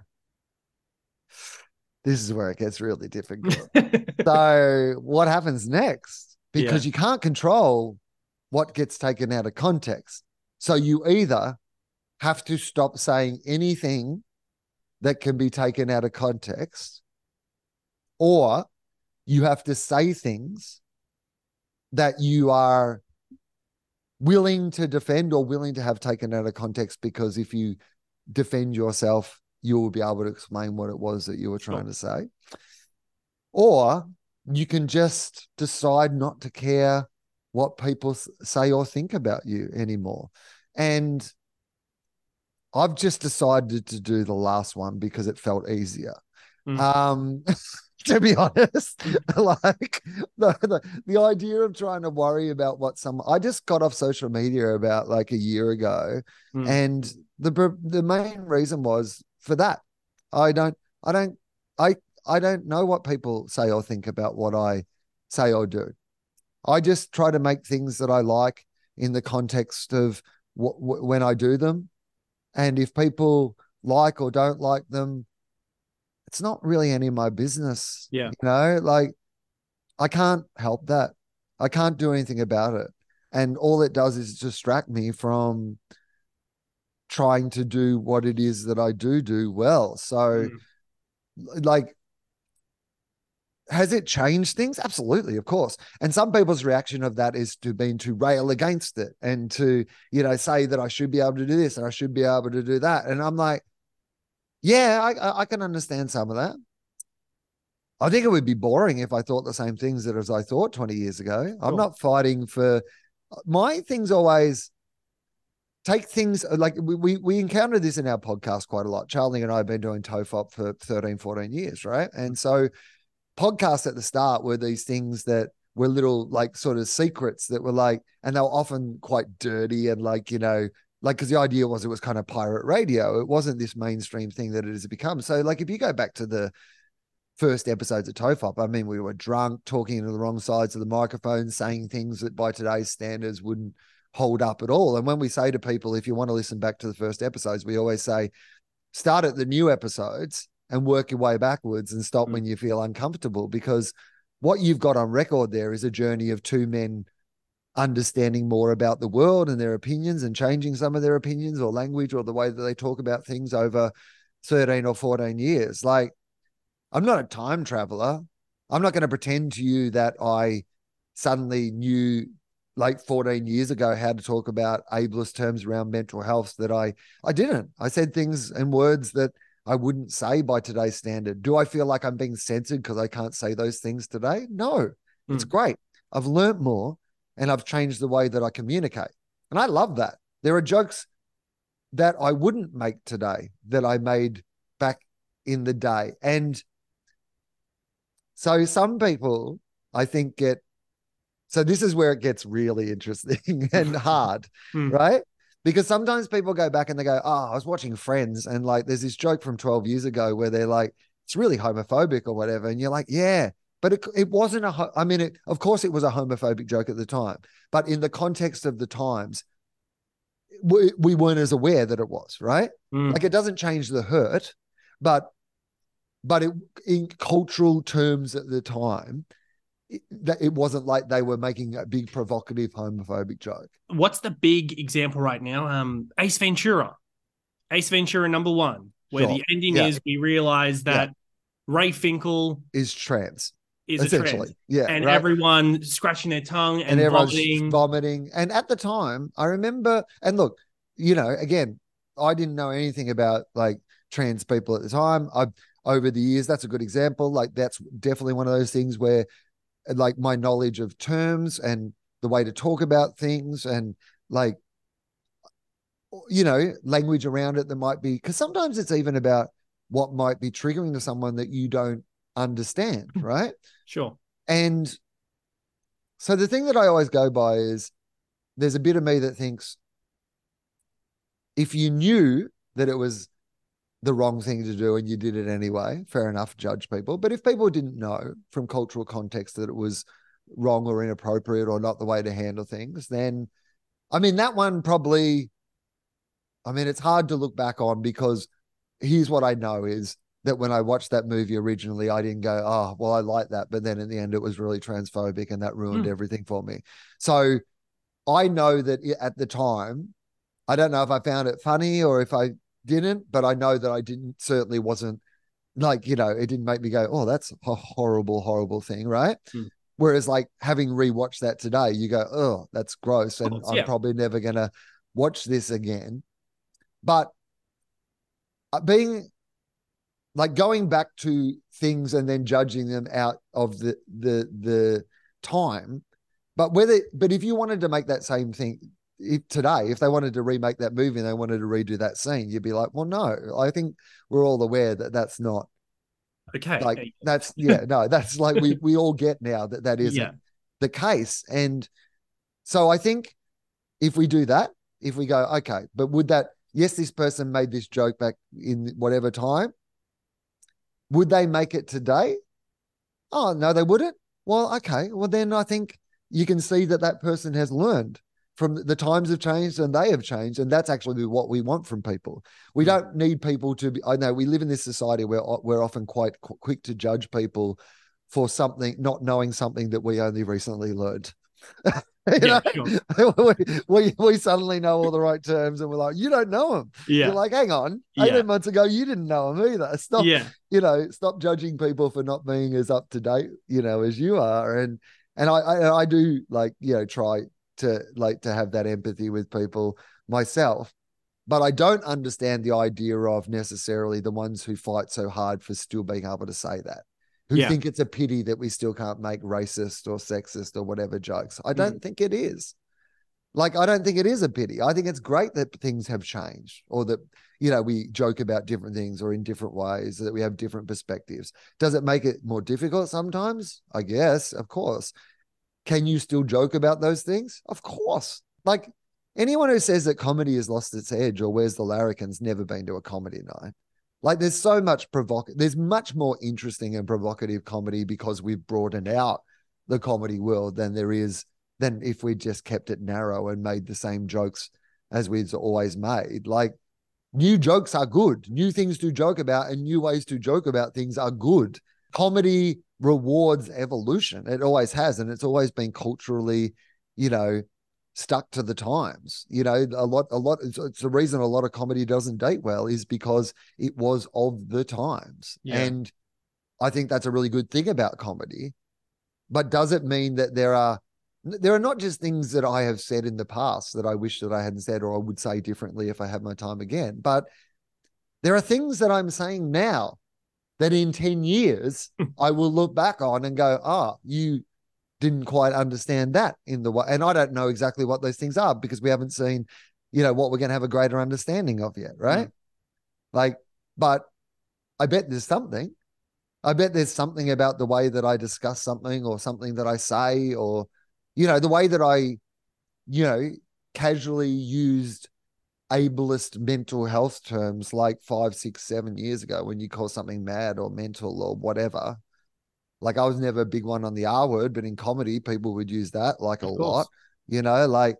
Speaker 3: this is where it gets really difficult. So what happens next? Because yeah. you can't control what gets taken out of context. So you either have to stop saying anything that can be taken out of context, or you have to say things that you are willing to defend or willing to have taken out of context, because if you defend yourself, you will be able to explain what it was that you were trying to say. Or you can just decide not to care what people say or think about you anymore. And I've just decided to do the last one because it felt easier. Mm. Um, to be honest, like the, the, the idea of trying to worry about what someone, I just got off social media about like a year ago. Mm. And the, the main reason was for that. I don't, I don't, I, I don't know what people say or think about what I say or do. I just try to make things that I like in the context of w- w- when I do them. And if people like or don't like them, it's not really any of my business.
Speaker 2: Yeah.
Speaker 3: You know, like I can't help that. I can't do anything about it. And all it does is distract me from trying to do what it is that I do do well. So mm. like, has it changed things? Absolutely, of course. And some people's reaction of that is to been to rail against it and to, you know, say that I should be able to do this and I should be able to do that. And I'm like, yeah, I, I can understand some of that. I think it would be boring if I thought the same things that as I thought twenty years ago. Cool. I'm not fighting for my things. Always take things like we, we we encounter this in our podcast quite a lot. Charlie and I have been doing T O F O P for thirteen, fourteen years, right? And so podcasts at the start were these things that were little like sort of secrets that were like, and they were often quite dirty and like, you know, like, because the idea was it was kind of pirate radio. It wasn't this mainstream thing that it has become. So like if you go back to the first episodes of T O F O P, I mean, we were drunk, talking into the wrong sides of the microphone, saying things that by today's standards wouldn't hold up at all. And when we say to people, if you want to listen back to the first episodes, we always say, start at the new episodes and work your way backwards and stop mm. when you feel uncomfortable, because what you've got on record there is a journey of two men understanding more about the world and their opinions and changing some of their opinions or language or the way that they talk about things over thirteen or fourteen years. Like, I'm not a time traveler. I'm not going to pretend to you that I suddenly knew like fourteen years ago how to talk about ableist terms around mental health that I, I didn't. I said things and words that I wouldn't say by today's standard. Do I feel like I'm being censored because I can't say those things today? No, mm. It's great. I've learned more and I've changed the way that I communicate. And I love that. There are jokes that I wouldn't make today that I made back in the day. And so some people, I think, get, so this is where it gets really interesting and hard, mm. right? Because sometimes people go back and they go, oh, I was watching Friends and like there's this joke from twelve years ago where they're like, it's really homophobic or whatever. And you're like, yeah, but it, it wasn't a, I mean, it, of course it was a homophobic joke at the time, but in the context of the times, we, we weren't as aware that it was, right? Mm. Like it doesn't change the hurt, but, but it, in cultural terms at the time, that it wasn't like they were making a big provocative homophobic joke.
Speaker 2: What's the big example right now? Um, Ace Ventura, Ace Ventura number one, where sure. the ending yeah. is we realize that yeah. Ray Finkel
Speaker 3: is trans,
Speaker 2: is essentially, a trans.
Speaker 3: yeah,
Speaker 2: and
Speaker 3: right?
Speaker 2: everyone scratching their tongue and,
Speaker 3: and everyone's
Speaker 2: vomiting.
Speaker 3: vomiting. And at the time, I remember, and look, you know, again, I didn't know anything about like trans people at the time. I over the years, that's a good example. Like that's definitely one of those things where like my knowledge of terms and the way to talk about things and like, you know, language around it that might be, because sometimes it's even about what might be triggering to someone that you don't understand, right?
Speaker 2: Sure.
Speaker 3: And so the thing that I always go by is there's a bit of me that thinks if you knew that it was the wrong thing to do and you did it anyway, fair enough, judge people. But if people didn't know from cultural context that it was wrong or inappropriate or not the way to handle things, then, I mean, that one probably, I mean, it's hard to look back on because here's what I know is that when I watched that movie originally, I didn't go, oh, well, I like that. But then in the end, it was really transphobic and that ruined mm. everything for me. So I know that at the time, I don't know if I found it funny or if I didn't, but I know that I didn't, certainly wasn't like, you know, it didn't make me go, oh, that's a horrible, horrible thing, right? Mm. Whereas like having rewatched that today, you go, oh, that's gross. And oh, I'm yeah. probably never going to watch this again. But being like going back to things and then judging them out of the the the time, but whether but if you wanted to make that same thing if today, if they wanted to remake that movie and they wanted to redo that scene, you'd be like, well, no, I think we're all aware that that's not
Speaker 2: okay.
Speaker 3: Like that's yeah, no, that's like we we all get now that that isn't yeah. the case, and so I think if we do that, if we go okay, but would that yes, this person made this joke back in whatever time. Would they make it today? Oh, no, they wouldn't. Well, okay. Well, then I think you can see that that person has learned from the times have changed and they have changed. And that's actually what we want from people. We mm-hmm. don't need people to be, I know we live in this society where we're often quite qu- quick to judge people for something, not knowing something that we only recently learned. yeah, sure. we, we, we suddenly know all the right terms and we're like, you don't know them. Yeah. You're like, hang on, eighteen yeah. months ago, you didn't know them either. Stop, yeah. you know, stop judging people for not being as up to date, you know, as you are. And, and I, I, I do like, you know, try to like to have that empathy with people myself, but I don't understand the idea of necessarily the ones who fight so hard for still being able to say that. Who yeah. think it's a pity that we still can't make racist or sexist or whatever jokes. I don't mm. think it is. Like, I don't think it is a pity. I think it's great that things have changed or that, you know, we joke about different things or in different ways, that we have different perspectives. Does it make it more difficult sometimes? I guess, of course. Can you still joke about those things? Of course. Like, anyone who says that comedy has lost its edge or Where's the Larrikin's never been to a comedy night. Like there's so much provocative, there's much more interesting and provocative comedy because we've broadened out the comedy world than there is, than if we just kept it narrow and made the same jokes as we've always made. Like new jokes are good. New things to joke about and new ways to joke about things are good. Comedy rewards evolution. It always has. And it's always been culturally, you know, stuck to the times. You know, a lot, a lot, it's, it's the reason a lot of comedy doesn't date well is because it was of the times. Yeah. And I think that's a really good thing about comedy. But does it mean that there are, there are not just things that I have said in the past that I wish that I hadn't said or I would say differently if I had my time again, but there are things that I'm saying now that in ten years I will look back on and go, oh, you didn't quite understand that in the way. And I don't know exactly what those things are because we haven't seen, you know, what we're going to have a greater understanding of yet, right? Mm. Like, but I bet there's something. I bet there's something about the way that I discuss something or something that I say or, you know, the way that I, you know, casually used ableist mental health terms like five, six, seven years ago when you call something mad or mental or whatever. Like I was never a big one on the R word, but in comedy, people would use that like a lot, you know, like,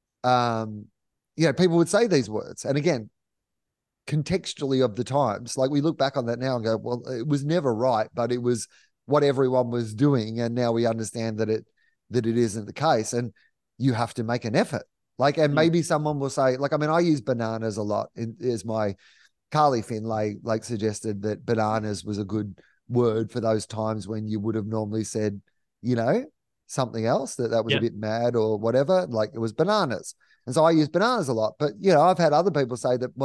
Speaker 3: um, you know, people would say these words. And again, contextually of the times, like we look back on that now and go, well, it was never right, but it was what everyone was doing. And now we understand that it, that it isn't the case. And you have to make an effort. Like, and maybe someone will say, like, I mean, I use bananas a lot in, as my Carly Finlay, like suggested that bananas was a good word for those times when you would have normally said, you know, something else that that was yep. a bit mad or whatever, like it was bananas. And so I use bananas a lot, but you know, I've had other people say that, well,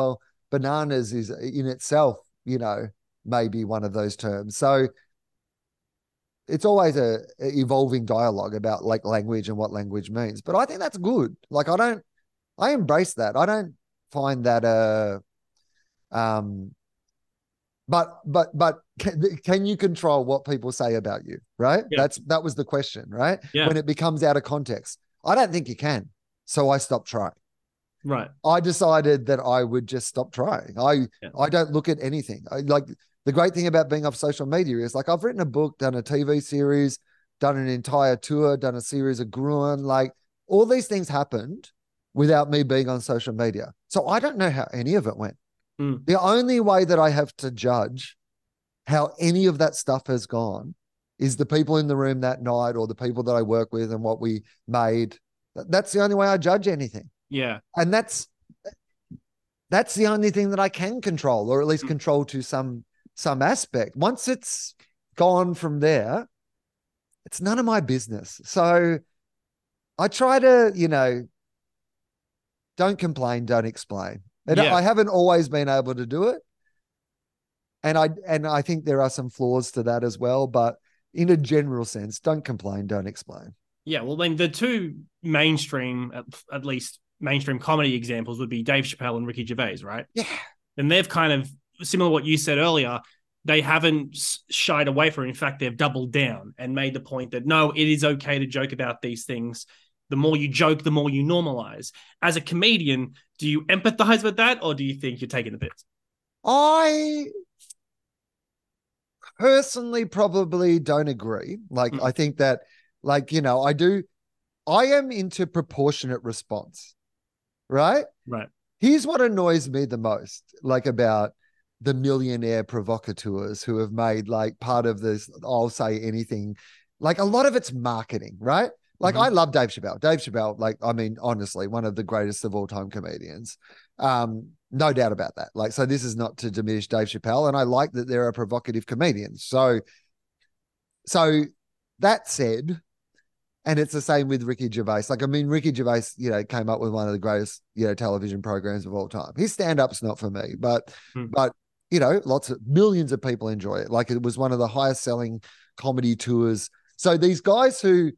Speaker 3: bananas is in itself, you know, maybe one of those terms. So it's always a, a evolving dialogue about like language and what language means. But I think that's good. Like I don't, I embrace that. I don't find that uh um but but but can, can you control what people say about you, right?
Speaker 2: Yeah.
Speaker 3: That's that was the question, right?
Speaker 2: Yeah.
Speaker 3: When it becomes out of context. I don't think you can. So I stopped trying.
Speaker 2: Right.
Speaker 3: I decided that I would just stop trying. I
Speaker 2: Yeah.
Speaker 3: I don't look at anything. I, like the great thing about being off social media is like I've written a book, done a T V series, done an entire tour, done a series of Gruen. Like all these things happened without me being on social media. So I don't know how any of it went.
Speaker 2: Mm.
Speaker 3: The only way that I have to judge how any of that stuff has gone is the people in the room that night or the people that I work with and what we made. That's the only way I judge anything.
Speaker 2: Yeah.
Speaker 3: And that's that's the only thing that I can control, or at least control to some some aspect. Once it's gone from there, it's none of my business. So I try to, you know, don't complain, don't explain. And
Speaker 2: Yeah.
Speaker 3: I haven't always been able to do it. And I and I think there are some flaws to that as well. But in a general sense, don't complain, don't explain.
Speaker 2: Yeah. Well, then the two mainstream, at, at least mainstream comedy examples would be Dave Chappelle and Ricky Gervais, right?
Speaker 3: Yeah.
Speaker 2: And they've kind of, similar to what you said earlier, they haven't shied away from it. In fact, they've doubled down and made the point that, no, it is okay to joke about these things. The more you joke, the more you normalize. As a comedian, do you empathize with that, or do you think you're taking the piss?
Speaker 3: I personally probably don't agree. Like,
Speaker 2: Mm.
Speaker 3: I think that, like, you know, I do, I am into proportionate response, right?
Speaker 2: Right.
Speaker 3: Here's what annoys me the most, like about the millionaire provocateurs who have made like part of this, I'll say anything. Like a lot of it's marketing, right? Like
Speaker 2: Mhm.
Speaker 3: I love Dave Chappelle. Dave Chappelle, like, I mean, honestly, one of the greatest of all time comedians. Um, no doubt about that. Like, so this is not to diminish Dave Chappelle. And I like that there are provocative comedians. So, so that said, and it's the same with Ricky Gervais. Like, I mean, Ricky Gervais, you know, came up with one of the greatest, you know, television programs of all time. His stand-up's not for me, but,
Speaker 2: Hmm.
Speaker 3: but, you know, lots of millions of people enjoy it. Like it was one of the highest selling comedy tours. So these guys who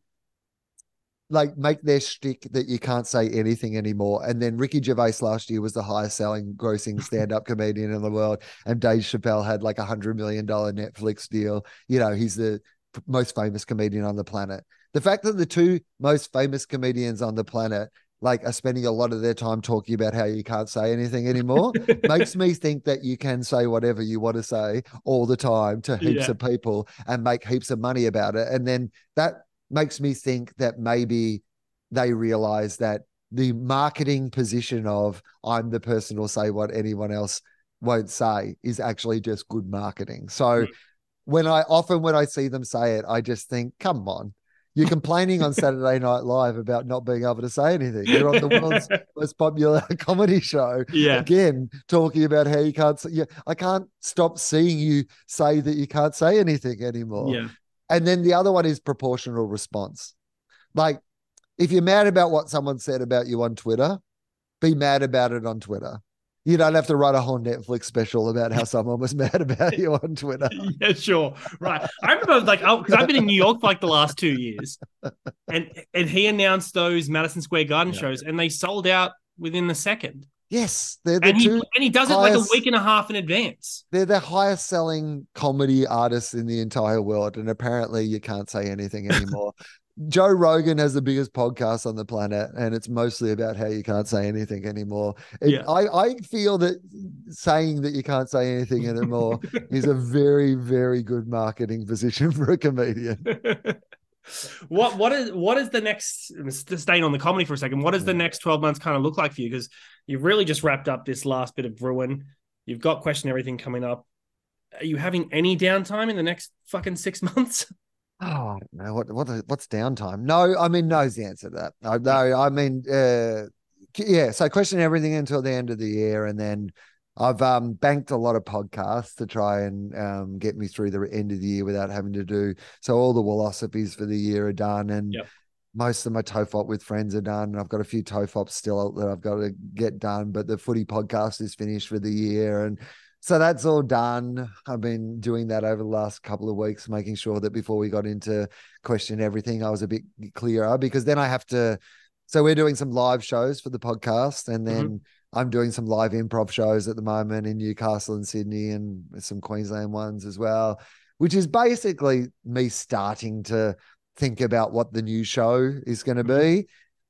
Speaker 3: like make their shtick that you can't say anything anymore. And then Ricky Gervais last year was the highest selling grossing stand-up comedian in the world. And Dave Chappelle had like a hundred million dollar Netflix deal. You know, he's the most famous comedian on the planet. The fact that the two most famous comedians on the planet like are spending a lot of their time talking about how you can't say anything anymore makes me think that you can say whatever you want to say all the time to heaps
Speaker 2: Yeah.
Speaker 3: of people and make heaps of money about it. And then that makes me think that maybe they realize that the marketing position of I'm the person who'll say what anyone else won't say is actually just good marketing. So
Speaker 2: Mm.
Speaker 3: when I often when I see them say it, I just think, come on. You're complaining on Saturday Night Live about not being able to say anything. You're on the world's most popular comedy show.
Speaker 2: Yeah.
Speaker 3: Again, talking about how you can't say, yeah, I can't stop seeing you say that you can't say anything anymore.
Speaker 2: Yeah.
Speaker 3: And then the other one is proportional response. Like, if you're mad about what someone said about you on Twitter, be mad about it on Twitter. You don't have to write a whole Netflix special about how someone was mad about you on Twitter.
Speaker 2: Yeah, sure. Right. I remember, like, because I've been in New York for like the last two years, and and he announced those Madison Square Garden
Speaker 3: Yeah.
Speaker 2: shows, and they sold out within the second.
Speaker 3: Yes, they're the
Speaker 2: And he
Speaker 3: two.
Speaker 2: and he does it like a
Speaker 3: highest-
Speaker 2: week and a half in advance.
Speaker 3: They're the highest selling comedy artists in the entire world. And apparently you can't say anything anymore. Joe Rogan has the biggest podcast on the planet, and it's mostly about how you can't say anything anymore. It,
Speaker 2: Yeah.
Speaker 3: I, I feel that saying that you can't say anything anymore is a very, very good marketing position for a comedian.
Speaker 2: what what is what is the next, staying on the comedy for a second, what does the
Speaker 3: Yeah.
Speaker 2: next twelve months kind of look like for you? Because you've really just wrapped up this last bit of Gruen. You've got Question Everything coming up. Are you having any downtime in the next fucking six months?
Speaker 3: Oh no! What what what's downtime? No, I mean no's the answer to that. No, no I mean uh, yeah. So Question Everything until the end of the year, and then I've um banked a lot of podcasts to try and um get me through the end of the year without having to do. So all the philosophies for the year are done, and
Speaker 2: Yep.
Speaker 3: most of my TOEFOP with friends are done. I've got a few TOEFOPs still that I've got to get done, but the footy podcast is finished for the year. And so that's all done. I've been doing that over the last couple of weeks, making sure that before we got into Question Everything, I was a bit clearer, because then I have to, so we're doing some live shows for the podcast, and then mm-hmm. I'm doing some live improv shows at the moment in Newcastle and Sydney, and some Queensland ones as well, which is basically me starting to think about what the new show is going to be.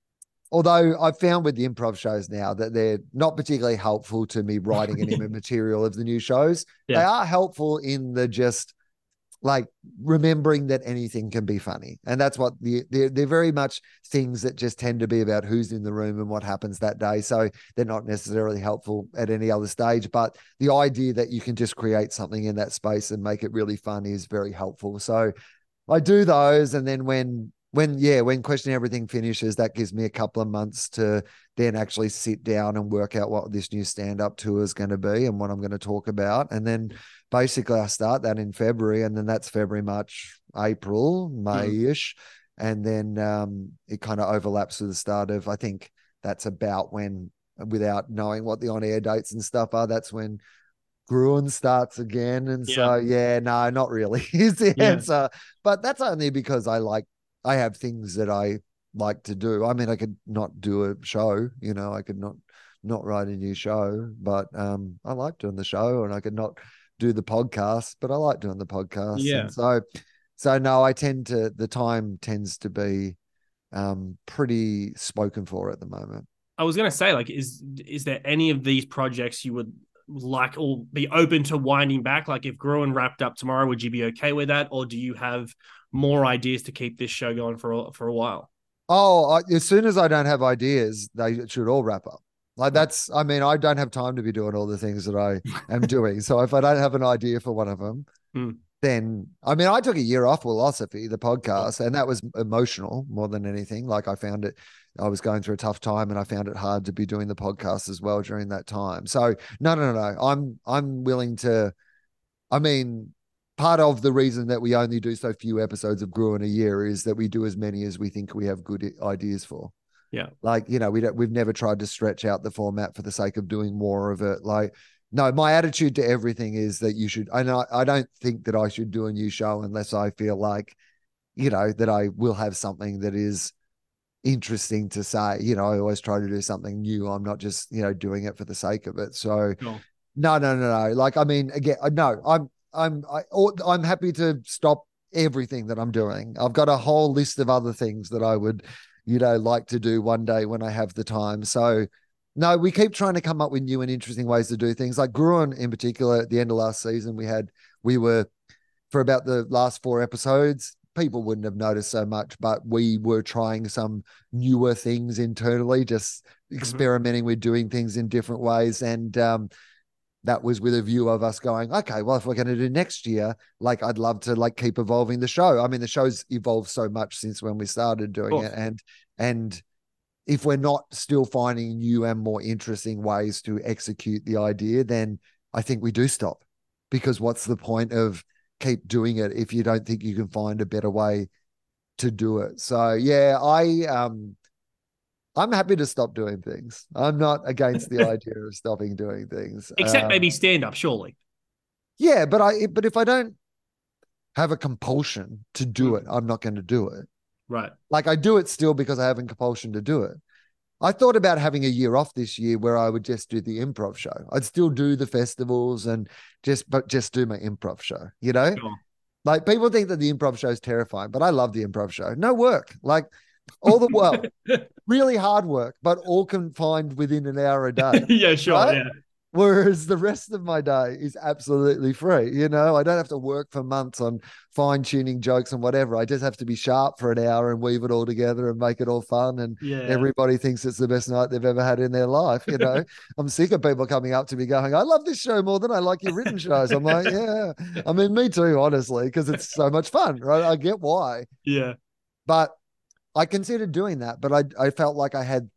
Speaker 3: Although I've found with the improv shows now that they're not particularly helpful to me writing any material of the new shows. Yeah. They are helpful in the just like remembering that anything can be funny. And that's what the, they're, they're very much things that just tend to be about who's in the room and what happens that day. So they're not necessarily helpful at any other stage, but the idea that you can just create something in that space and make it really fun is very helpful. So I do those. And then when, When, yeah, when Question Everything finishes, that gives me a couple of months to then actually sit down and work out what this new stand-up tour is going to be and what I'm going to talk about. And then basically I start that in February, and then that's February, March, April, May-ish. Mm. And then um, it kind of overlaps with the start of, I think that's about when, without knowing what the on-air dates and stuff are, that's when Gruen starts again. And yeah. so, yeah, no, not really is the yeah. answer. But that's only because I like, I have things that I like to do. I mean, I could not do a show, you know, I could not, not write a new show, but um, I like doing the show, and I could not do the podcast, but I like doing the podcast.
Speaker 2: Yeah.
Speaker 3: And so, so no, I tend to, the time tends to be um, pretty spoken for at the moment.
Speaker 2: I was going to say, like, is, is there any of these projects you would like or be open to winding back? Like if Gruen wrapped up tomorrow, would you be okay with that? Or do you have more ideas to keep this show going for a, for a while?
Speaker 3: Oh, I, as soon as I don't have ideas, they should all wrap up. Like that's, I mean, I don't have time to be doing all the things that I am doing. So if I don't have an idea for one of them, mm. then, I mean, I took a year off Philosophy, the podcast, and that was emotional more than anything. Like I found it, I was going through a tough time, and I found it hard to be doing the podcast as well during that time. So no, no, no, no. I'm, I'm willing to, I mean, part of the reason that we only do so few episodes of Gruen a year is that we do as many as we think we have good ideas for.
Speaker 2: Yeah.
Speaker 3: Like, you know, we don't, we've never tried to stretch out the format for the sake of doing more of it. Like, no, my attitude to everything is that you should, I know, I don't think that I should do a new show unless I feel like, you know, that I will have something that is interesting to say. You know, I always try to do something new. I'm not just, you know, doing it for the sake of it. So
Speaker 2: no,
Speaker 3: no, no, no, no. Like, I mean, again, no, I'm, I'm I, I'm happy to stop everything that I'm doing. I've got a whole list of other things that I would, you know, like to do one day when I have the time. So no, we keep trying to come up with new and interesting ways to do things. Like Gruen in particular, at the end of last season, we had, we were, for about the last four episodes, people wouldn't have noticed so much, but we were trying some newer things internally, just experimenting mm-hmm. with doing things in different ways. And, um, that was with a view of us going, okay, well, if we're going to do next year, like I'd love to like keep evolving the show. I mean, the show's evolved so much since when we started doing it. And, and if we're not still finding new and more interesting ways to execute the idea, then I think we do stop, because what's the point of keep doing it if you don't think you can find a better way to do it? So yeah, I, um, I'm happy to stop doing things. I'm not against the idea of stopping doing things.
Speaker 2: Except
Speaker 3: um,
Speaker 2: maybe stand up, surely.
Speaker 3: Yeah, but I but if I don't have a compulsion to do it, I'm not going to do it.
Speaker 2: Right.
Speaker 3: Like I do it still because I have a compulsion to do it. I thought about having a year off this year where I would just do the improv show. I'd still do the festivals and just but just do my improv show, you know?
Speaker 2: Sure.
Speaker 3: Like people think that the improv show is terrifying, but I love the improv show. No work. Like all the well, really hard work, but all confined within an hour a day.
Speaker 2: Yeah, sure.
Speaker 3: Right?
Speaker 2: Yeah.
Speaker 3: Whereas the rest of my day is absolutely free. You know, I don't have to work for months on fine tuning jokes and whatever. I just have to be sharp for an hour and weave it all together and make it all fun. And
Speaker 2: yeah.
Speaker 3: everybody thinks it's the best night they've ever had in their life. You know, I'm sick of people coming up to me going, I love this show more than I like your written shows. I'm like, yeah, I mean, me too, honestly, because it's so much fun, right? I get why.
Speaker 2: Yeah.
Speaker 3: But I considered doing that, but I I felt like I had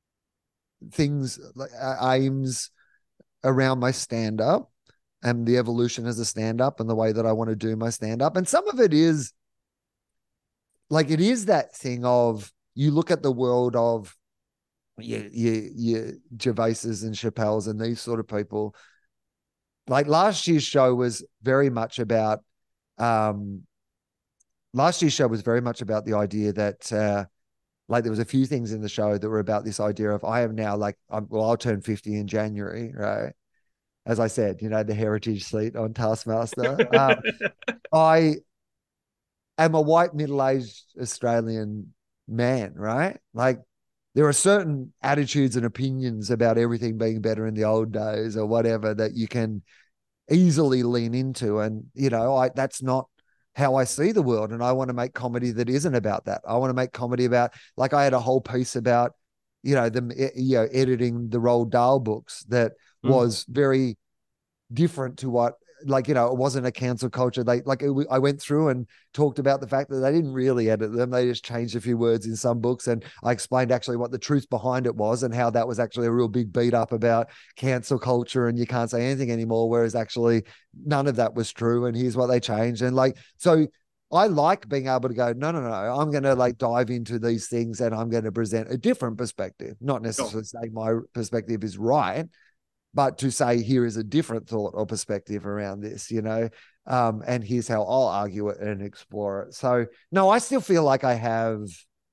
Speaker 3: things like aims around my stand-up and the evolution as a stand-up and the way that I want to do my stand-up. And some of it is like it is that thing of you look at the world of your, your, your Gervaises and Chappelles and these sort of people. Like last year's show was very much about, um, last year's show was very much about the idea that, uh, like there was a few things in the show that were about this idea of I am now like, I'm, well, I'll turn fifty in January, right? As I said, you know, the heritage seat on Taskmaster. um, I am a white middle-aged Australian man, right? Like there are certain attitudes and opinions about everything being better in the old days or whatever that you can easily lean into. And, you know, I that's not how I see the world. And I want to make comedy that isn't about that. I want to make comedy about, like I had a whole piece about, you know, the, you know, editing the Roald Dahl books that mm. was very different to what, like, you know, it wasn't a cancel culture. They like, it, I went through and talked about the fact that they didn't really edit them. They just changed a few words in some books. And I explained actually what the truth behind it was and how that was actually a real big beat up about cancel culture and you can't say anything anymore. Whereas actually none of that was true. And here's what they changed. And like, so I like being able to go, no, no, no, I'm going to like dive into these things and I'm going to present a different perspective, not necessarily sure. say my perspective is right, but to say, here is a different thought or perspective around this, you know, um, and here's how I'll argue it and explore it. So, no, I still feel like I have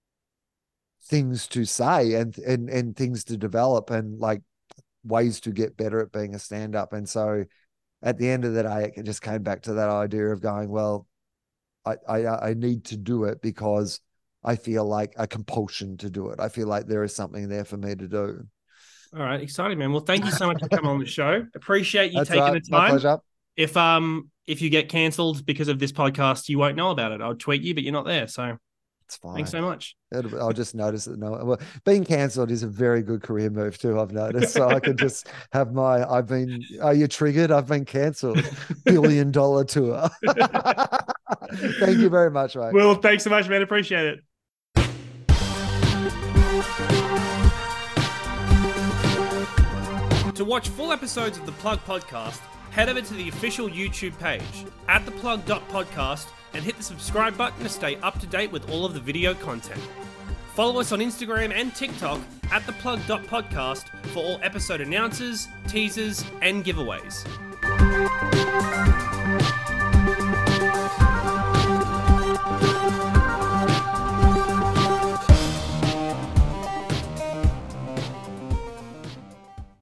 Speaker 3: things to say and and and things to develop and like ways to get better at being a stand-up. And so at the end of the day, it just came back to that idea of going, well, I I, I need to do it because I feel like a compulsion to do it. I feel like there is something there for me to do.
Speaker 2: All right, exciting, man. Well, thank you so much for coming on the show. Appreciate you
Speaker 3: That's
Speaker 2: taking
Speaker 3: right.
Speaker 2: the time.
Speaker 3: My pleasure.
Speaker 2: If um if you get cancelled because of this podcast, you won't know about it. I'll tweet you, but you're not there. So
Speaker 3: it's fine.
Speaker 2: Thanks so much.
Speaker 3: It'll, I'll just notice it. No, well, being cancelled is a very good career move too. I've noticed, so I can just have my. I've been. Are you triggered? I've been cancelled. Billion dollar tour. Thank you very much, mate.
Speaker 2: Well, thanks so much, man. Appreciate it. To watch full episodes of the Plug Podcast, head over to the official YouTube page, at the plug dot podcast, and hit the subscribe button to stay up to date with all of the video content. Follow us on Instagram and TikTok at the plug dot podcast for all episode announcers, teasers, and giveaways.